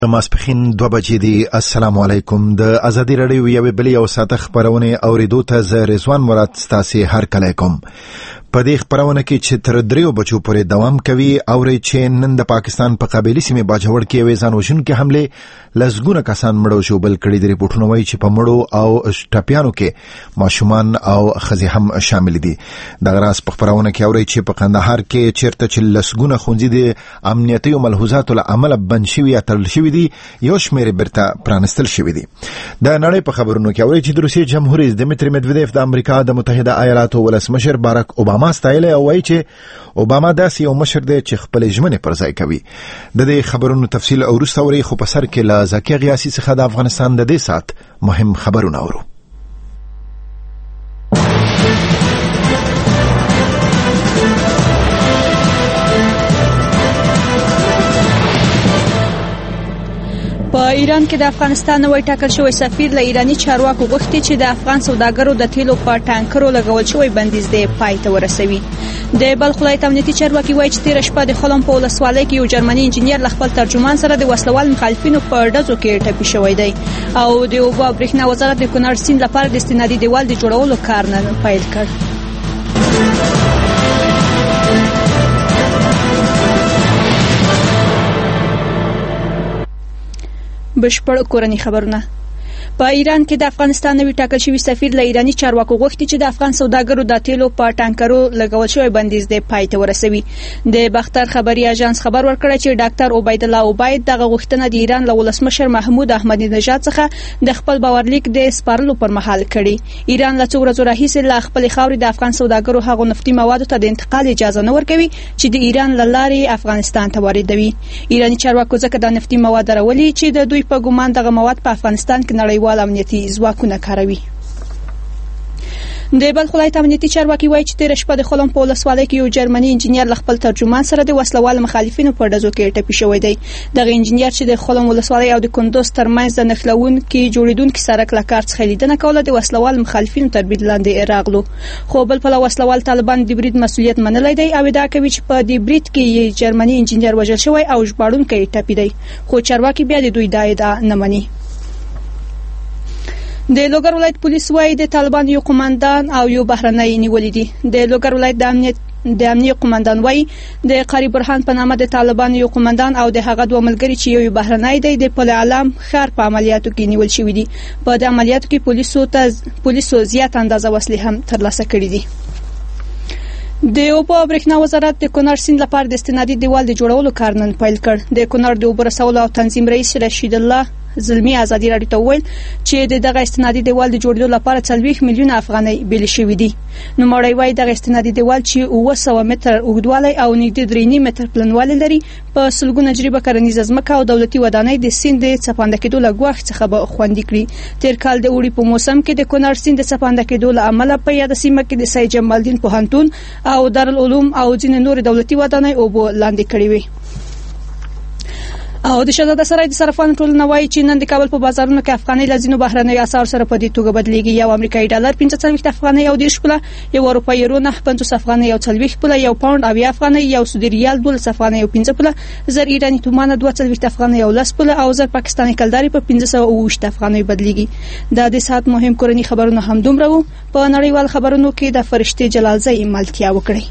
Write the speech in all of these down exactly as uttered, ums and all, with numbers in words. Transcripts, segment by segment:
ماسپخین دوه بجې دي. السلام علیکم. د ازادي رادیو یوې بلې او ساته خبرونه اوریدو ته زه رضوان مراد ستاسو هر کله کوم. په دې خبرونه کې چې تر دریو بجو پورې دوام کوي اوري چې نن د پاکستان په قبایلی سیمه باجوړ کې وې ځان وژونکي حمله لزګونه کسان مړو شو، بل کړي د ریپورتونو وایي چې په مړو او ټاپیانو کې ماشومان او خزي هم شامل دي. د غراس په خبرونه کې اوري چې په قندهار کې چیرته چې لزګونه خونځي د امنیتي او ملحوظات العمل بن شوی اتل شوی دي، یو شمېر برته پرانستل شوی دي. د نړۍ په خبرونو کې اوري چې د روسي جمهور رئیس دمیتری مدویدیف د امریکا د متحده ایالاتو ولسمشر باراک اوباما ما ستایل او وایي چې اوباما داسې یو مشر دی چې خپل ژمنې پر ځای کوي. د دې خبرونو تفصیل او وروسته اوري، خو په سر کې له زکیه غیاسي څخه د افغانستان د دې سات مهم خبرونه اورو. په ایران کې د افغانستان نوی ټاکل شوی سفیر له ایرانی چارواکو غوښتي چې د افغان سوداګرو د تیلو په ټانکرو لګول شوی بندیز دی پای ته ورسوي. د بلخ ولایت امنیتي چارواکي وایي چې تیر شپه د خلم په ولسوالۍ کې یو جرمني انجنیر له خپل ترجمان سره د وسلوال مخالفینو په ډزو کې ټپي شوی دی او د اوبو او برېښنا وزارت د کونړ سیند لپاره د استنادي دیوال د جوړولو کار نه پیل کړ. بشپړ کورنی خبرونه. په ایران کې د افغانستان نوی ټاکل شوی سفیر له ایرانی چارواکو غوښتي چې د افغان سوداګرو د تیلو په ټانکرو لګول شوی بندیز دی پای ته ورسوي. د بختر خبري اژانس خبر ورکړی چې ډاکټر عبید الله عبید دغه غوښتنه د ایران له ولسمشر محمود احمدی نژاد څخه د خپل باورلیک د سپارلو پر مهال کړي. ایران له څو ورځې راهیسې له خپل خاورې د افغان سوداګرو هغو نفتي موادو ته د انتقال اجازه نه ورکوي چې د ایران له لارې افغانستان ته واردوي. ایرانی چارواکو ځکه د نفتي مواد راولي چې د دوی په ګومان دغه مواد په افغانستان کې نړیوال امنیتي ځواکونه کاروي. د بلخ ولایت امنیتي چارواکي وایي چې تیر شپه د خلم په ولسوالۍ کې یو جرمني انجنیر له خپل ترجمان سره د وسلوال مخالفینو په ډزو کې ټپي شوی دی. دغه انجنیر چې د خلم ولسوالۍ او د کندوز ترمنځ د نښلونکي جوړیدونکي سړک له کار څخه لیدنه کوله، د وسلوال مخالفینو تر برید لاندې راغلو، خو بل پلوه وسلوال طالبان د برید مسؤلیت منلی دی او ادعا کوي چې په دې برید کې جرمني انجنیر وژل شوی او ژباړونکی ټپي دی، خو چارواکي بیا د دوی دا ادعا نه مني. د لوګر ولایت پولیس وايي د طالبان یو قومندان او یو بهرنی نیولې دي. د لوګر ولایت د امنیت د امنیت قومندان وايي د قاری برهان په نامه د طالبان یو قومندان او د هغه دوه ملګري چې یو بهرنی دی د پل علم ښار په عملیاتو کې نیول شوی دي. په د عملیاتو کې پولیسو ته پولیسو زیات اندازه وسلې هم ترلاسه کړې دي. د اوبو او برېښنا وزارت د کونړ سیند لپاره د استنادي دیوال د جوړولو کار نن پیل کړ. د کونړ د اوبو رسولو او تنظیم رئیس رشید الله زلمی ازادي رادیو ته وویل چې د دغه استنادي دیوال د جوړېدو لپاره څلوېښت میلیونه افغانۍ بیل شوي دي. نوموړی وایي دغه استنادي دیوال چې اوه سوه متر اوږدوالی او نږدې درې نیم متر پلنوالی لري په سلګونه جریبه کرنیزه ځمکه او دولتي ودانۍ د سیند د څپانده کېدو له ګواښ څخه به خوندي کړي. تېر کال د اوړي په موسم کې د کونړ سیند د څپانده کېدو له امله په یاده سیمه کې د سید جمال الدین پوهنتون او دارالعلوم او ځینې نورې دولتي ودانۍ اوبو لاندې کړې وې. او د شهزاده سرای د صرافانو ټولنه وایي چې نن د کابل په بازارونو کې افغانۍ له ځینو بهرنیو اسعارو سره په دې توګه بدلیږي. یو امریکایي ډالر پنځه څلوېښت افغانۍ او دېرش پوله، یو اروپایي یورو نهه پنځوس افغانۍ او څلوېښت پوله، یو پاونډ اویا افغانۍ، یو سعودي ریال دولس افغانۍ او پنځه پوله، زر ایراني تومانه دوه څلوېښت افغانۍ او لس پوله او زر پاکستاني کلدارې په پنځه سوه اووه ویشت افغانۍ بدلیږي. دا د ساعت مهم کورني خبرونه همدومره وو. په نړیوال خبرونو کې د فرشتې جلالزۍ ملتیا وکړئ.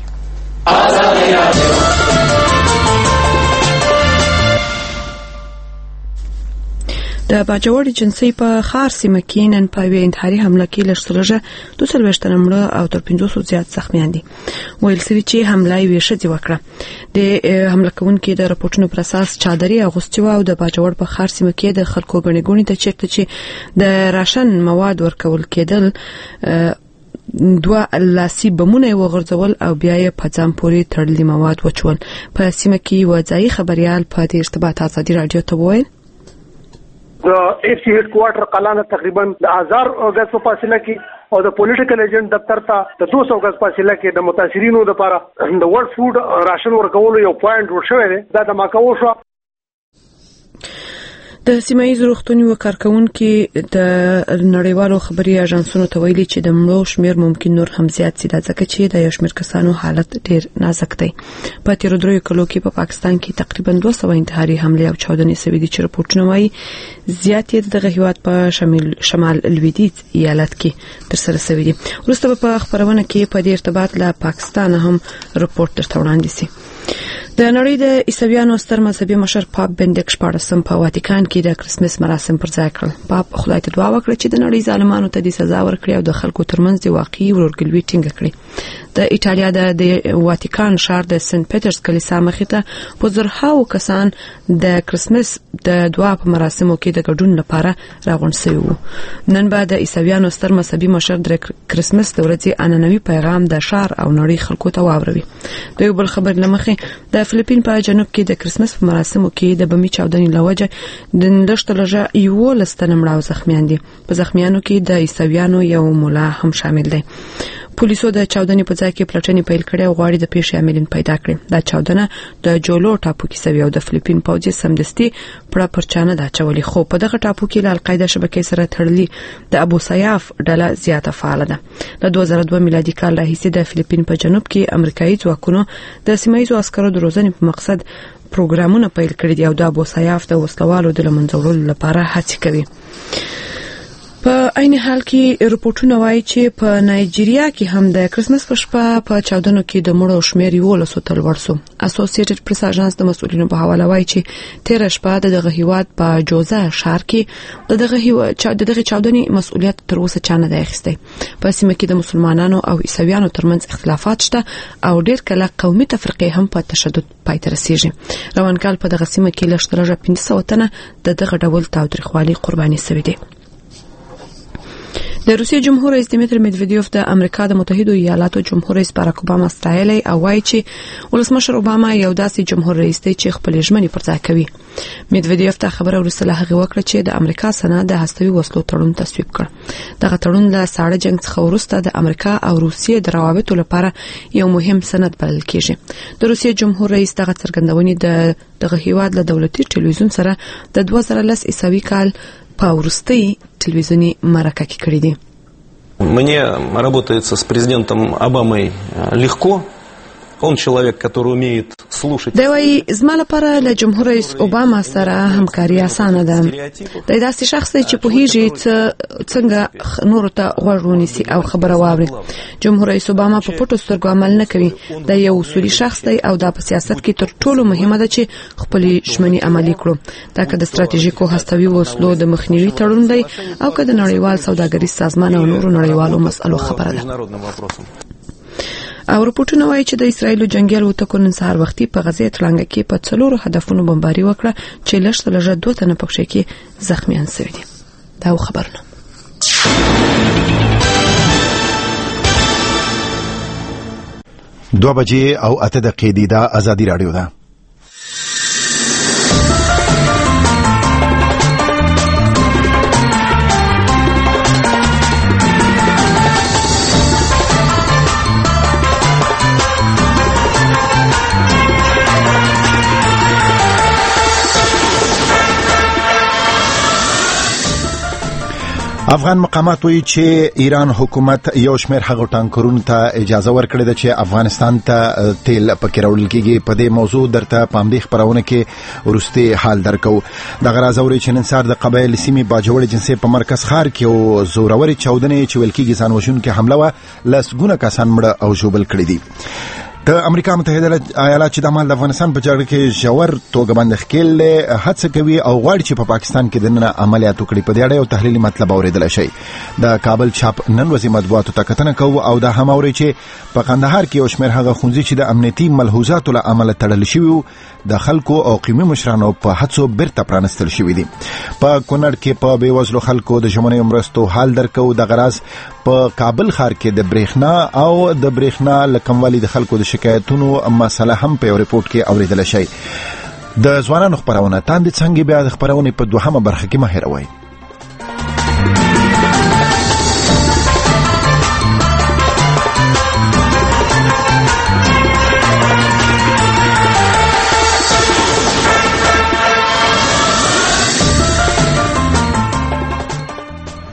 د باجوړ جنسي په خار سیمه کې نن په یوه انتحاري حمله کې لږ څه لږه دوه څلوېښت تنه مړه او تر پنځوسو زیات زخمیان دي. ویل شوي چې حمله یوې ښځې وکړه. د حمله کوونکي د راپورټونو پر اساس چادري اغوستې وه او د باجوړ په خار سیمه کې د خلکو ګڼې ګوڼې ته چیرته چې د راشن مواد ورکول کېدل دوه لاسي بمونه یې وغورځول او بیا یې په ځان پورې تړلي مواد وچول. په سیمه کې یوه ځایي خبریال په دې ارتباط ازادي راډیو ته وویل د ایف سی هیډ کوارټر قلانه تقریبا د هزار غز په فاصله کې او د پولیټیکل ایجنټ دفتر ته د دوه سوه غز فاصله کې د متاثرینو لپاره د ورلد فود راشن ورکولو یو پوینټ ورشوی دی. دا د ماکو شو. د سیمایي روغتوني کارکونکو د نړیوالو خبري اژانسونو ته ویلي چې د مړو شمیر ممکن نور هم زیات شي ځکه چې د یو شمیر کسانو حالت ډیر نازک دی. په تیر درې کلو کې په پاکستان کې تقریبا دوه سوه انتحاري حمله او چاودنې شوې دي چې راپورټونه وايي زیات یې دغه هیواد په شمال شمال لویدیځ ایالت کې ترسره شوې دي. وروسته په خبرونه کې په دې ارتباط له پاکستان هم راپورټ تر وړاندې شي. د نړۍ د عیسویانو ستر مذهبي مشر پاپ بندیک شپاړسم په واتیکان کې د کرسمس مراسم پر ځای کړل. پاپ خدای ته دعا وکړه چې د نړۍ ظالمانو ته د سزا ورکړي او د خلکو ترمنځ د واقعي ورورګلوي ټینګه کړي. د ایټالیا د واتیکان ښار د سنت پیټرز کلیسا مخې ته په زرهاو کسان د کرسمس د دعا په مراسمو کې د ګډون لپاره راغونډ شوي وو. نن به د عیسویانو ستر مذهبي مشر د کرسمس د ورځې عنعنوي پیغام د ښار او نړۍ خلکو ته واوروي. د یو بل خبر لمخې د فلیپین په جنوب کې د کرسمس په مراسمو کې د بمي چاودنې لوجه د لږ لږه یو لستنه مړه او زخمیان دي. په زخمیانو کې د عیسویانو یو مولا هم شامل دی. پولیسو د چاودنې په ځای کې پلټنې پیل کړې او غواړي د پیښې عاملین پیدا کړي. دا چاودنه د جولو ټاپو کې شوې او د فلیپین پوځ سمدستي پړه پرچانه دا چولې، خو په دغه ټاپو کې له القاعده شبکې سره تړلې د ابو سیاف ډله زیاته فعال ده. له دوه زره دوه میلادي کال راهیسې د فلیپین په جنوب کې امریکایي ځواکونو د سیمایي عسکرو د روزنې په مقصد پروګرامونه پیل کړي دي او د ابو سیاف د وسلوالو د لمنځولو لپاره هڅې کوي. په عین حال کې رپورټونه وایي چې په نایجیریا کې هم د کرسمس په شپه په چاودنو کې د مړو شمیر یو لسو ته لوړ شو. اسوسییټډ پریس اژانس د مسؤلینو په حواله وایي چې تیر شپه د دغه هیواد په جوزا ښار کې د دغه هیواد د دغه چاودنې مسؤلیت تر اوسه چانه دی اخیستی. په سیمه کې د مسلمانانو او عیسویانو ترمنځ اختلافات شته او ډیر کله قومي تفرقه هم په تشدد پای ته رسیږي. روان کال په دغه سیمه کې لږ تر لږه پنځه سوه تنه د دغه ډول تاوتریخوالي قرباني شوي دي. د روسیې جمهور رئیس دیمیتر میدویدیوف د امریکا د متحده ایالاتو جمهور رئیس باراک اوباما ستایلی او وایي چې ولسمشر اوباما یو داسې جمهور رئیس دی چې خپل ژمنې پر ځای کوي. میدویدیوف ته خبره وروسته له هغې وکړه چې د امریکا سنا د هستوي وسلو تړون تصویب کړ. دغه تړون له ساړه جنګ څخه وروسته د امریکا او روسیې د روابطو لپاره یو مهم سند بلل کیږي. د روسیې جمهور رئیس دغه څرګندونې د دغه هیواد له دولتي ټلویزیون سره د دوه زره لس عیسوي کال په وروستۍ تلویزیوني مرکه کې کړې دي. Мне работается с президентом Обамой легко. Он человек, который умеет слушать. دا وایي زما لپاره له جمهور رئیس اوباما سره همکاري اسانه ده. دا داسې شخص دی چې پوهیږي څنګه نورو ته غوږ ونیسي او خبره واوري. جمهور رئیس اوباما په پټو سترګو عمل نه کوي. دا یو اصولي شخص دی او دا په سیاست کې تر ټولو مهمه ده چې خپل ژمنې عملي کړو. دا که د ستراتیژیکو هستوي وسلو د مخنیوي تړون دی او که د نړیوال سوداګریز سازمان او نورو نړیوالو مسألو خبره ده. او رپورټونه وایي چې د اسرایلو جنگي الوتکو نن سهار وختي په غزې تړانګه کې په څلورو هدفونو بمباري وکړه چې لږ څه لږه دوه تنه پکښې کې زخمیان شوي دي. دا خبرونه دوه بجې او اته دقیقې دي. دا ازادي راډیو ده. افغان مقامات وایي چې ایران حکومت یو شمېر هغو ټانکرونو ته اجازه ورکړې ده چې افغانستان ته تیل پکې راوړل کېږي. په دې موضوع درته په همدې خپرونه کې وروستي حال درکو. دغه راز اورئ چې نن سهار د قبایل سیمې باجوړ جنسي په مرکز ښار کې یو زورورې چاودنې چې ویل کېږي ځان وژونکې حمله وه، لسګونه کسان مړه او ژوبل کړي دي. د امریکا متحده ایالات چې د عمل د افغانستان په جګړه کې ژور توګه باندې ښکېل هڅه کوي او غواړي چې په پاکستان کې دننه عملیات وکړي. په دې اړه یو تحلیلي مطلب اورېدلی شئ. د کابل چاپ نن ورځې مطبوعاتو ته کتنه کوو او دا هم اورئ چې په قندهار کې یو شمېر هغه ښوونځي چې د امنیتي ملحوظاتو له امله تړل شوي وو د خلکو او قومي مشرانو په هڅو بیرته پرانستل شوي دي. په کونړ کې په بېوزلو خلکو د ژمنیو مرستو حال درکو. دغه راز په کابل ښار کې د برېښنا او د برېښنا له کموالي د خلکو د شکایتونو مسله هم په یو ریپورټ کې اورېدلی شئ. د ځوانانو خپرونه تاندې څنګه بیا د خپرونې په دوهمه برخه کې مه هېروئ.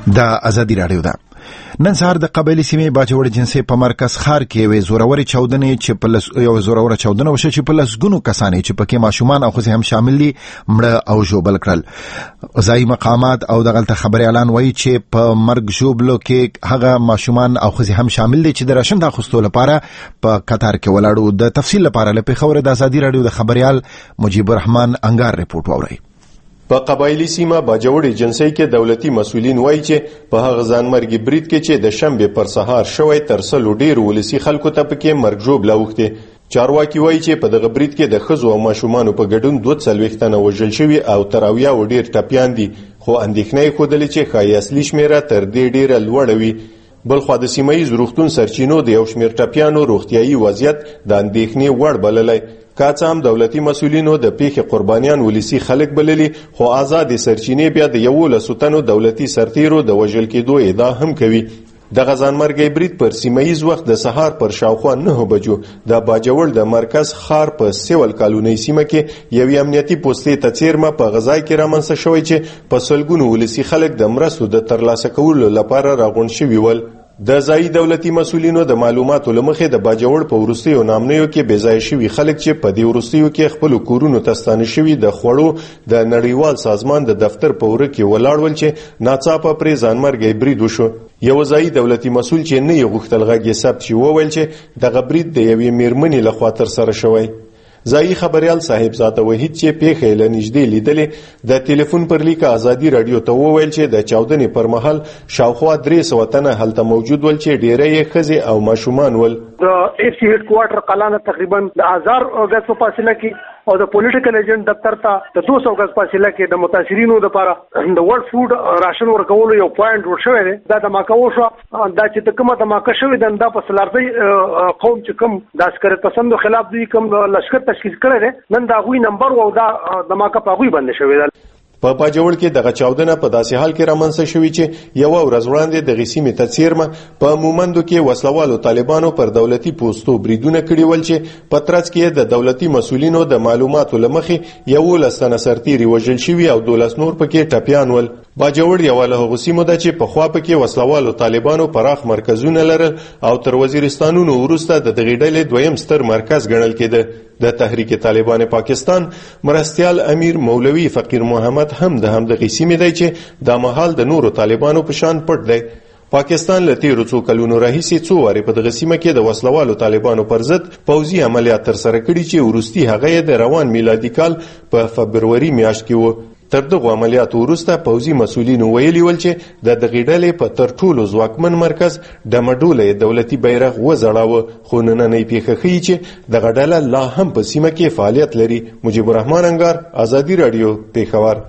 د ازادي راډیو ده. نن سهار د قبایلی سیمې باجوړ جنسي په مرکز خار کې وې زوروري چاودنې چې په لس یو زوروره چاودنه وشو چې په لسګونو کسانې چې پکې ماشومان او ښځې هم شامل دي مړه او ژوبل کړل. ځایي مقامات او دغلته خبري اعلان وایي چې په مرګ ژوبلو کې هغه ماشومان او ښځې هم شامل دي چې د راشن د اخیستو لپاره په قطار کې ولاړو. د تفصیل لپاره له پیښور د ازادي راډیو د خبريال مجيب الرحمن انګار رپورټ واوري. په قبایلی سیمه باجوړ جنسي کې دولتي مسؤلین وایي چې په هغه ځانمرګي برید کې چې د شنبه پر سهار شوی تر سلو ډیر ولسی خلکو ته پکې مرګ ژوب لاوخته. چارواکي وایي چې په دغه برید کې د خزو او ماشومان په ګډون دوه څلويخ تنه وژل شوی او تراویا و ډیر ټپيان دي، خو اندېښنې خوده چې خای اصلي شمیره تر دې ډیره لوړه وي. بلخو د سیمایي روغتون سرچینو د یو شمیر ټپيانو روغتيایي وضعیت د اندېښنې وړ بللای. کاڅام دولتي مسؤلینو د پیښې قربانیان ولسی خلک بللي، خو آزاد سرچینې بیا د یو لسوتنو دولتي سرتیرو د وژل کېدو ادعا هم کوي. د غزانمرګي برید پر سیمایي وخت د سهار پر شاوخوا نه بجو د باجوړ د مرکز خار په سیول کالونی سیمه کې یو امنیتي پوسټې ته چیرمه په غزای کې رامنځته شوی چې په سلګونو ولسی خلک د مرستو د ترلاسه کولو لپاره راغون شوي ول. د ځایي دولتي مسؤلینو د معلوماتو لمخې د باجوړ په ورستیو نامنیو کې بېځای شوي خلک چې په دې ورستیو کې خپل کورونو ته ستانه شوي د خوړو د نړیوال سازمان د دفتر په وره کې ولاړ ول چې ناڅاپه پرې ځانمرګي برید وشو. یو ځایي دولتي مسؤل چې نه یې غوښتل غږ یې ثبت شي وویل چې دغه برید د یوې میرمنې لخوا ترسره شوی. ځایي خبريال صاحبزاده وحید چې پیښه له نږدې لیدلې د ټلیفون پر لیک ازادي رادیو ته وویل چې د چاودنې پر مهال شاوخوا درې سوه تنه هلته موجود ول چې ډیری یې ښځې او ماشومان ول. د اف سی هډ کوارټر قلانه تقریبا د هزار غز په فاصله کې او د پولیټیکل ایجنټ دفتر ته د دوه سوه غز فاصله کې د متاثرینو لپاره د ورلد فود راشن ورکولو یو پوینټ ور شوی دی. دا د ماکو شو دا چې د کومه د ماکو شوی د دا په سلارځي قوم چې کوم د عسکر پسندو خلاف دی کوم لشکره تشکیل کړی دی نن دا غوي نمبر او دا د ماکو په غوي باندې شوی دی. په باجوړ کې دغه چاودنه په داسې حال کې رامنځته شوې چې یو ورځ وړاندې د غسیمې تڅیرمه په مومندو کې وسلوالو طالبانو پر دولتي پوسټو بریدونه کړي ول چې په ترڅ کې د دولتي مسؤلینو د معلوماتو لمخې یو لسنه سرتیري وژل شوي او دولس نور پکې ټپيان ول. باجوړ یو له غسیمو ده چې په خوا پکې وسلوالو طالبانو پراخ مرکزونه لرل او تر وزیرستانونو وروسته د دغې ډلې دویم ستر مرکز ګڼل کېده. د تحریک طالبان پاکستان مرستیال امیر مولوی فقیر محمد هم د همدغې سیمې دی چې د مهال د نورو طالبانو په شان پټ دی. پاکستان له تیرو څو کلونو راهیسې څو وارې په دغه سیمه کې د وسلوالو طالبانو پر ضد پوځي عملیات ترسره کړي چې وروستي هغه د روان میلادي کال په فبروري میاشت کې و. تر دغه عملیاتو وروسته پوځي مسؤلینو ویلي ول چې د دغې ډلې په تر ټولو ځواکمن مرکز ډمډوله دولتي بیرغ وځړاوه، خو نننۍ پیښه ښیي چې دغه ډله لا هم په سیمه کې فعالیت لري. مجيب الرحمن انګار، ازادي رادیو، پیښور.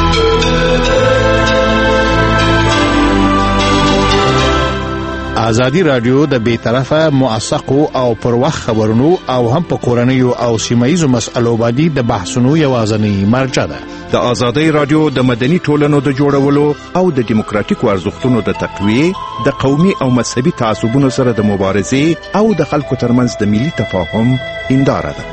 ازادي رادیو د بیطرفه موثقو او پر وخت خبرونو او هم په کورنیو او سیمایي مسألو باندې د بحثونو یوازنی مرجع ده. د ازادي رادیو د مدني ټولنو د جوړولو او د دیموکراتیکو ارزښتونو د تقویه، د قومي او مذهبي تعصبونو سره د مبارزې او د خلکو ترمنځ د ملي تفاهم هنداره ده.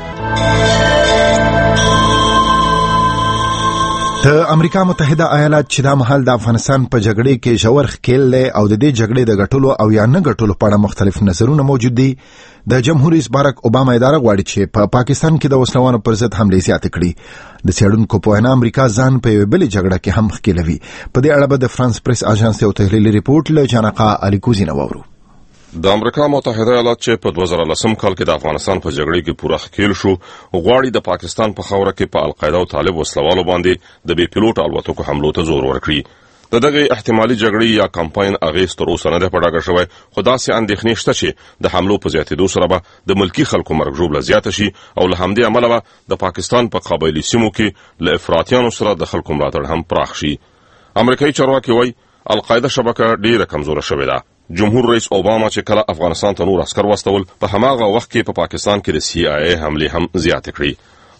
د امریکا متحده ایالات چې دا مهال د افغانستان په جګړې کې ژور ښکیل دی او د دې جګړې د ګټلو او یا نه ګټلو په اړه مختلف نظرونه موجود دي. د جمهور رئیس بارک اوباما اداره غواړي چې په پا پاکستان کې د وسلوانو پر ضد حملې زیاتې کړي. د څېړونکو په وینا امریکا ځان په یوه بلې جګړه کې هم ښکیلوي. په دې اړه به د فرانس پریس اژانس یو تحلیلي ریپورټ له جانقا الیکوزي نه واورو. د امریکا متحده ایالات چې په دوه زره لسم کال کې د افغانستان په جګړې کې پوره ښکیل شو، غواړي د پاکستان په خاوره کې په القاعده او طالب وسلوالو باندې د بې پیلوټ الوتکو حملو ته زور ورکړي. د دغه احتمالي جګړې یا کمپاین اغیز تر اوسه نه ده په ډاګه شوی، خو داسې اندېښنې شته چې د حملو په زیاتېدو سره به د ملکي خلکو مرګ ژوبله زیاته شي او له همدې امله به د پاکستان په قبایلي سیمو کې له افراطیانو سره د خلکو ملاتړ هم پراخ شي. امریکایي چارواکي وایي القاعده شبکه ډیره کمزوره شوې ده. جمهور رئیس اوباما چې کله افغانستان ته نور عسکر واستول، په هماغه وخت کې په پا پاکستان کې د سی آی ای حملې هم زیاتې کړې.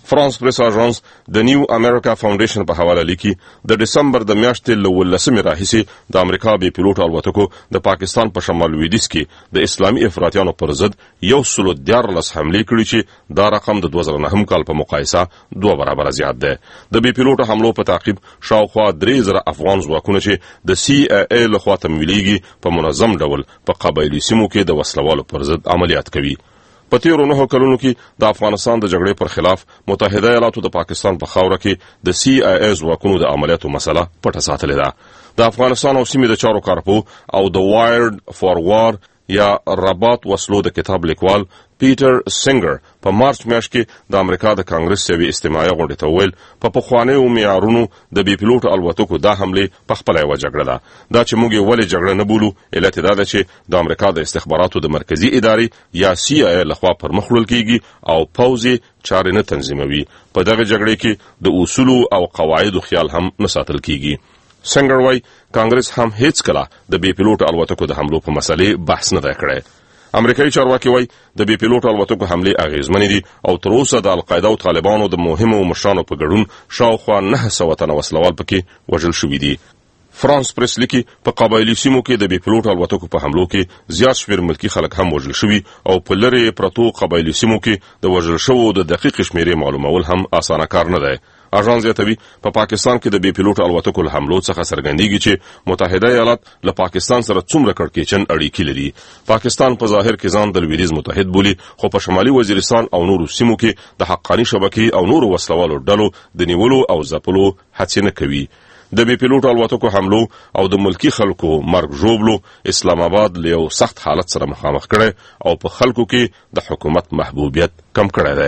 فرانس پریس اژانس د نیو امریکا فاونډیشن په حواله لیکي د دسمبر د میاشتې له ولسمې راهیسې د امریکا بې پیلوټ الوتکو د پاکستان په شمال لویدیځ کې د اسلامي افراطیانو پر ضد یو سل دیارلس حملې کړي چې دا رقم د دوه زره نهم کال په مقایسه دوه برابره زیات دی. د بې پیلوټ حملو په تعقیب شاوخوا درې زره افغان ځواکونه چې د سی ای ای لخوا تمویلیږي په منظم ډول په قبایلي سیمو کې د وسلوالو پر ضد عملیات کوي. په تیرو نهو کلونو کې د افغانستان د جګړې پر خلاف متحده ایالاتو د پاکستان په خاوره کې د سی ای ای ځواکونو د عملیاتو مسله پټه ساتلې ده. د افغانستان او سیمې د چارو کارپو او د وایرد فار وار یا رباط وسلو د کتاب لیکوال پیټر سینګر په مارچ میاشت کې د امریکا د کانګرس یوې استماعي غونډې ته وویل په پخوانیو معیارونو د بې پیلوټ الوتکو دا حملې په خپله یوه جګړه ده. دا چې موږ یې ولې جګړه نه بولو علت یې دا ده چې د امریکا د استخباراتو د مرکزي ادارې یا سی ای ای لخوا پرمخ وړل کیږي او پوځ یې چارې نه تنظیموي. په دغه جګړې کې د اصولو او قواعدو خیال هم نه ساتل کیږي. سنگر وای کانګرس هم هیڅ کله د بې پیلوټ الوتکو د حملو په مسلې بحث نه دی کړی. امریکایي چارواکي وای د بې پیلوټ الوتکو حملې اغیزمنې دي او تر اوسه د القاعده او طالبانو د مهمو مشرانو په ګډون شاوخوا نهه سوه تنه وسلوال پکې وژل شوي دي. فرانس پریس لیکي په قبایلي سیمو کې د بې پیلوټ الوتکو په حملو کې زیات شمېر ملکي خلک هم وژل شوي او په لرې پرتو قبایلي سیمو کې د وژل شوو د دقیق شمېرې معلومول هم اسانه کار نه دی. اژانس زیاتوي په پاکستان کې د بې پیلوټ الوتکو له حملو څخه څرګندېږي چې متحده ایالات له پاکستان سره څومره کړکېچن اړیکې لري. پاکستان په ظاهر کې ځان د لویدیځ متحد بولي خو په شمالي وزیرستان او نورو سیمو کې د حقاني شبکې او نورو وسلوالو ډلو د نیولو او ځپلو هڅې نه کوي. د بې پیلوټ الوتکو حملو او د ملکی خلکو مرګ ژوبلو اسلام آباد له یو سخت حالت سره مخامخ کړي او په خلکو کې د حکومت محبوبیت کم کړی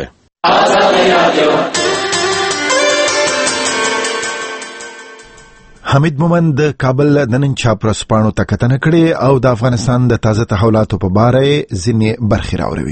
دی. حمید مومند د کابل د نن چاپ ورځپاڼو ته کتنه کړې او د افغانستان د تازه تحولاتو په باره ځینې برخې راوړوي.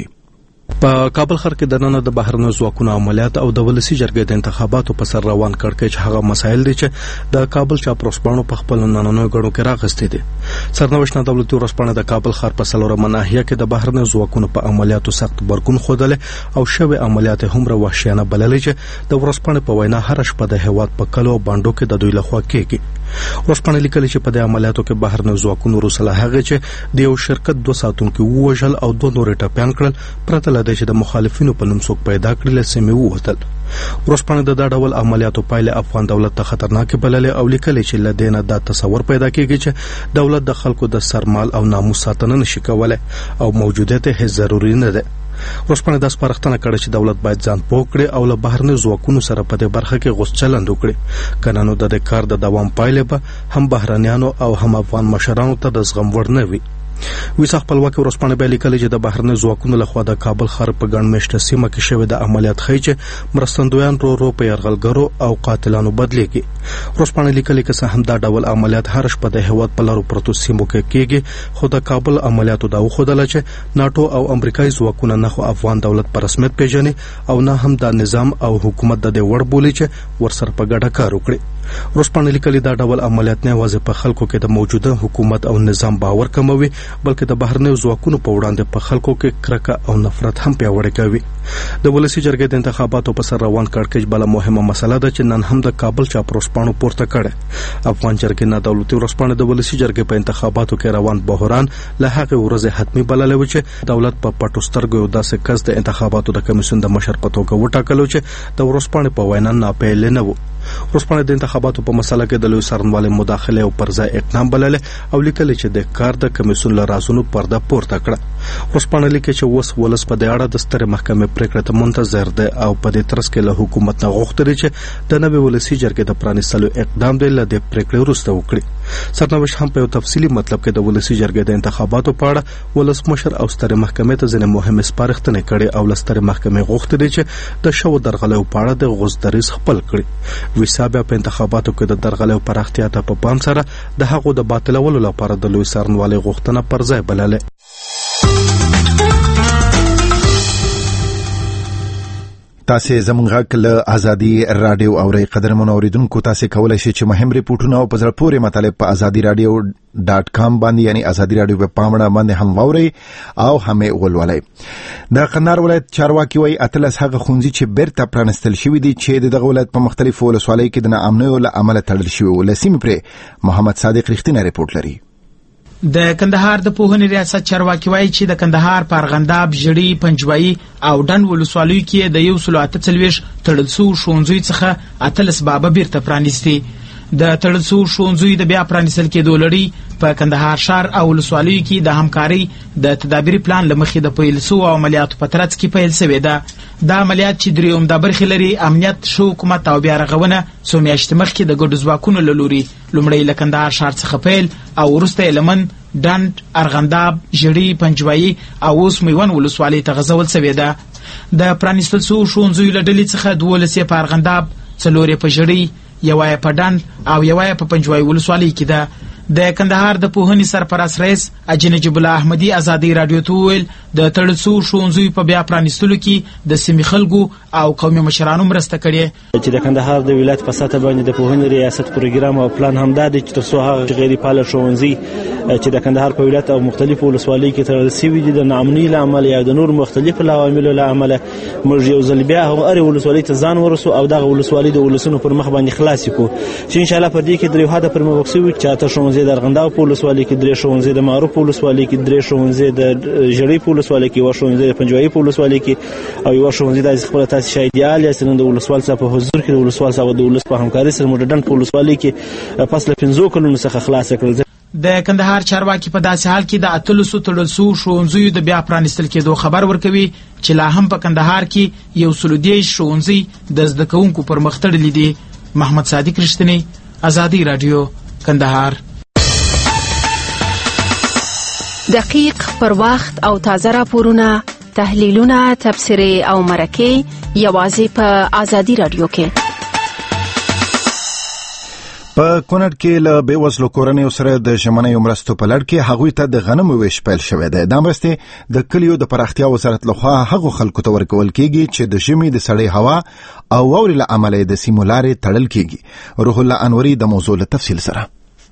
په کابل ښار کې د نن د بهرنیو ځواکونو عملیات او د ولسی جرګې د انتخاباتو په سر روان کړکېچ هغه مسایل دي چې د کابل چاپ ورځپاڼو په خپل نننوي غړو کې راغستې دي. سرنوشت دولتي ورځپاڼه د کابل ښار په څلورمه ناحیه کې د بهرنیو ځواکونو په عملیاتو سخت برګون خوده او شوی عملیات هم وحشیانه بللې چې د ورځپاڼې په وینا هر شپه د هواد په کلو باندې کې د دوی لخوا کېږي. ورځپاڼه لیکلي چې په دې عملیاتو کې بهرنیو ځواکونو روسله هغه چې د یو شرکت دوه ساتونکو ووژل او دوه نور ټپيان کړل پرته لدې چې د مخالفینو په نوم څوک پیدا کړل سیمه ووتل. ورځپاڼه د دا ډول عملیاتو پایله افغان دولت ته خطرناک بللې او لیکلي چې لدینه دا تصور پیدا کیږي چې دولت د خلکو د سرمال او ناموس ساتنه نشي کولای او موجودیت هیڅ ضروری نه ده. ورځپاڼه د سپارښتنه کړې چې دولت باید ځان پوه کړي او له بهرنیو ځواکونو سره په دې برخه کې غوڅ چلند وکړي کنه نو د کار د دوام پایله به هم بهرنیانو او هم افغان مشرانو ته د زغم وړ نه وي. ویسا خپلواکي ورځپاڼه به لیکلي چې د بهرنیو ځواکونو لخوا د کابل ښار په ګڼ مېشته سیمه کې شوی د عملیات ښیي چې مرستندویان رو رو په یرغلګرو او قاتلانو بدلېږي. ورځپاڼه لیکلي چې څه هم دا ډول عملیات هر شپه د هیواد په لارو پرتو سیمو کې کېږي خو د کابل عملیاتو دا وښودله چې ناتو او امریکایي ځواکونه نه خو افغان دولت په رسمیت پیژني او نه هم د نظام او حکومت د دې وړ بولي چې ورسره په ګډه کار وکړي. ورځپاڼه لیکلي دا ډول عملیات نه یوازې په خلکو کې د موجوده حکومت او نظام باور کموي بلکې د بهرنیو ځواکونو په وړاندې په خلکو کې کرکه او نفرت هم پیاوړی کوي. د ولسی جرګې د انتخاباتو په سر روان کړکېچ بل مهمه مسله ده چې نن هم د کابل چاپ ورځپاڼو پورته کړه. افغان جرګې نه دولتي ورځپاڼه د ولسی جرګې په انتخاباتو کې روان بحران له هغه ورځې حتمی بللې و چې دولت په پټو سترګو یو داسې کس د انتخاباتو د کمیسیون د مشر په توګه وټاکلو چې د ورځپاڼې په وینا ناپیل نه و. ورځپاڼه د انتخاباتو په مسله کې د لوی څارنوالۍ مداخله او پرځای اقدام بللې او لیکلي چې د کار د کمیسیون له رازونو پرده پورته کړه. ورځپاڼه لیکي چې اوس ولس په دې اړه د سترې محکمې پریکړه ته منتظر ده او په دې ترڅ کې له حکومت نه غوښتل چې د نوې ولسی جرګې د پرانیستلو اقدام دی له دې پریکړې وروسته وکړي. سرنوشت هم په یو تفصیلي مطلب کې د ولسی جرګې د انتخاباتو په اړه ولسمشر او سترې محکمې ته ځینې مهمې سپارښتنې کړې او له سترې محکمې غوښتل چې د شو درغلیو په اړه د غوښتنیز خپل کړي. ویسا بیا په انتخاباتو کې د درغلیو پراختیا ته په پام سره د هغو د باطلولو لپاره د لوی څارنوالۍ غوښتنه پر ځای بللې. تاسو زموږ غږ له ازادي رادیو اوري قدرمن اوریدونکو تاسو کولای شئ چې مهم ریپورتونه او پزړه پورې مطالب په ازادي رادیو ډاټ کام باندې یعنی ازادي رادیو په پامړه باندې هم واوري او هم ولولئ. د قندهار ولایت چارواکي وایي اتلس هغه خونځي چې بیرته پرانستل شوی دي چې د ولایت په مختلفو ولسوالیو کې د ناامنیو له امله تړل شوی ولسیم پر محمد صادق رښتینی ریپورت لري. د کندهار د پوهنې ریاست چارواکي وایي چې د کندهار په ارغنداب، ژړی، پنجوایي او ډنډ ولسوالیو کې د یو سل اته څلوېښت تړل شوو ښوونځیو څخه اتلس بابه بیرته پرانیستي. د تړل شوو ښوونځیو د بیا پرانیستل کېدو لړۍ په کندهار ښار او ولسوالیو کې د همکارۍ د تدابیري پلان له مخې د پیل شوو عملیاتو په ترڅ کې پیل شوې ده. دا عملیات چې درې عمده برخې لري: امنیت، ښه حکومت او بیا رغونه، څو میاشتې مخکې د ګډو ځواکونو له لوري لومړی له کندهار ښار څخه پیل او وروسته یې لمن، ډنډ، ارغنداب، ژړی، پنجوایي او اوس میوند ولسوالۍ ته غځول شوې ده. د پرانیستل شوو ښوونځیو له ډلې څخه دولس یې په ارغنداب، څلور یې په ژړی، یوه یې په ډنډ او یوه یې په پنجوایي ولسوالۍ کې ده. د کندهار د پوهنې سرپرست رئیس حاجي نجیب الله احمدي ازادي راډیو ته وویل د تړل شوو ښوونځیو په بیا پرانیستلو کې د سیمې خلکو او قومي مشرانو مرسته کړې. چې د کندهار د ولایت په سطح باندې د پوهنې ریاست پروګرام او پلان همدا دی چې تر څو هغه غیر فعال ښوونځي چې د کندهار په ولایت او مختلفو ولسوالیو کې تړل شوي دي د ناامنۍ له امله یا د نور مختلفو عواملو له امله موږ یو ځل بیا هغه هرې ولسوالۍ ته ځان ورسو او دغه ولسوالۍ د ولسونو پر مخ باندې خلاص کړو چې انشاءالله پر دې کې درې هدف پر مخ شوي چې اته ښوونځي د ارغنداب په ولسوالۍ کې، درې ښوونځي د معروف په ولسوالۍ کې، درې ښوونځي د ژړی په ولسوالۍ کې، یوه ښوونځي د پنجوایي په ولسوالۍ کې او یوه ښوونځي داسې خپله تاسې شاید یال یاست نن د ولسوال صاحب په حضور کې د ولسوال صاحب د ولس په همکارۍ سره موږ د ډنډ په ولسوالۍ کې پس له پنځو کلونو څخه خلاصه کړل. د کندهار چارواکي په داسې حال کې د اتلسو تړل شوو ښوونځیو د بیا پرانیستل کېدو خبر ورکوي چې لا هم په کندهار کې یو سل دېرش ښوونځي د زده کوونکو پر مخ تړلي دي. محمد صادق رښتینی، ازادي راډیو، کندهار. دقیق، پر وخت او تازه راپورونه، تحلیلونه، تبصرې او مرکې یوازې په ازادي راډیو کې. په کونړ کې له بېوزلو کورنیو سره د ژمنیو مرستو په لړ کې هغوی ته د غنمو ویش پیل شوی دی. دا مرستې د کلیو د پراختیا وزارت لخوا هغو خلکو ته ورکول کېږي چې د ژمي د سړې هوا او واورې له امله د سیمو لارې تړل کېږي. روح الله انوري د موضوع له تفصیل سره.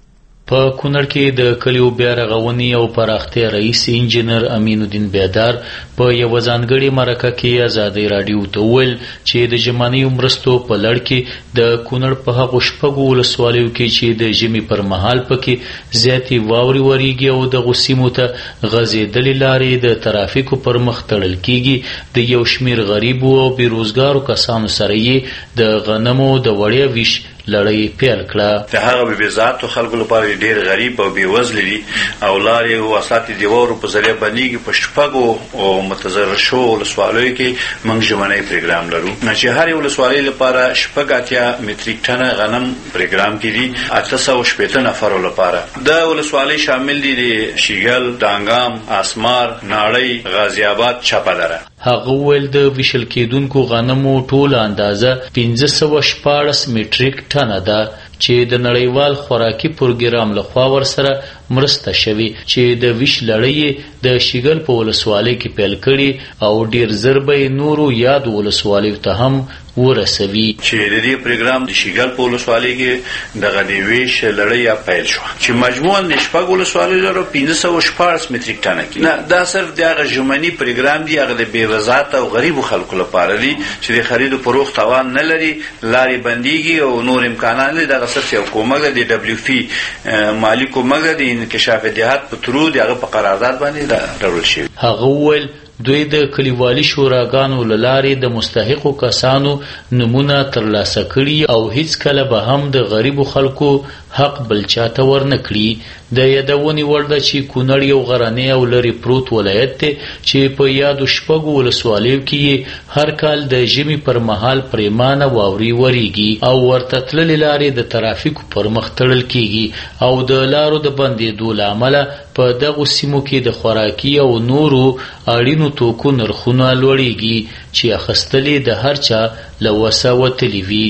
په کونړ کې د کلیو بیا رغونې او پراختیا رئیس انجینر امین الدین بیدار په یو ځانګړي مرکه کې ازادي راډیو ته وویل چې د ژمنیو مرستو په لړ کې د کونړ په هغو شپږو ولسوالیو کې چې د ژمي پر مهال پکې زیاتې واورې وریږي او دغو سیمو ته غځېدلې لارې د ترافیکو پر مخ تړل کېږي، د یو شمېر غریبو او بېروزګارو کسانو سره یې د غنمو د وړیا ویش لړۍ پیل کړه. د هغه بې ذاتو خلکو لپاره ډېر غریب او بېوزله دي او لارې او اساسات د واورو په ذریعه بندېږي. په شپږو او متضرر شوو ولسوالیو کې موږ ژمنی پروګرام لرو چې هرې ولسوالۍ لپاره شپږ اتیا متریک ټنه غنم پروګرام کې دي، اته سوه شپېته نفرو لپاره. د ولسوالۍ شامل دي د شیګل، دانګام، اسمار، ناړۍ، غازي آباد، چپه دره. هغه ویل د ویشل کېدونکو غنمو ټوله اندازه پنځه سوه شپاړس میټریک ټنه ده چې د نړیوال خوراکي پروګرام لخوا ورسره مرسته شوي چې د ویش لړۍ د شیګل په ولسوالۍ کې پیل کړي او ډیر ژر به نورو یاد ولسوالیو ته هم ورسوي. چې د دې پروګرام د شیګل په ولسوالۍ کې دغه د ویش لړۍ پیل شو چې مجموعاً د شپږ ولسوالیو لرو پنځه سوه شپاړس متریک ټنه کې. نه، دا صرف د هغه ژمني پروګرام دی، هغه د بېوزاته او غریبو خلکو لپاره دی چې د خریدو پروخ توان نه لري، لارې بندېږي او نور امکانات نه لري. دغه صرف یو کومک دی، ډبلیو فی مالي کومک دی، انکشاف دهات په ترو دی، هغه په قرارداد باندې راوړل شوی. هغه وویل دوی د کلیوالي شوراګانو له لارې د مستحقو کسانو نمونه ترلاسه کړي او هیڅ کله به هم د غریبو خلکو حق بل چاته ورنه کړي. د یادونې وړ ده چې کونړ یو غرنی او لرې پروت ولایت دی چې په یادو شپږو ولسوالیو کې هر کال د ژمي پر مهال پریمانه واورې وریږي او ورته تللې لارې د ترافیکو پر مخ تړل کېږي او د لارو د بندېدو له امله په دغو سیمو کې د خوراکي او نورو اړینو توکو نرخونه لوړېږي چې اخیستلې د هر چا له وسه وتلي وي.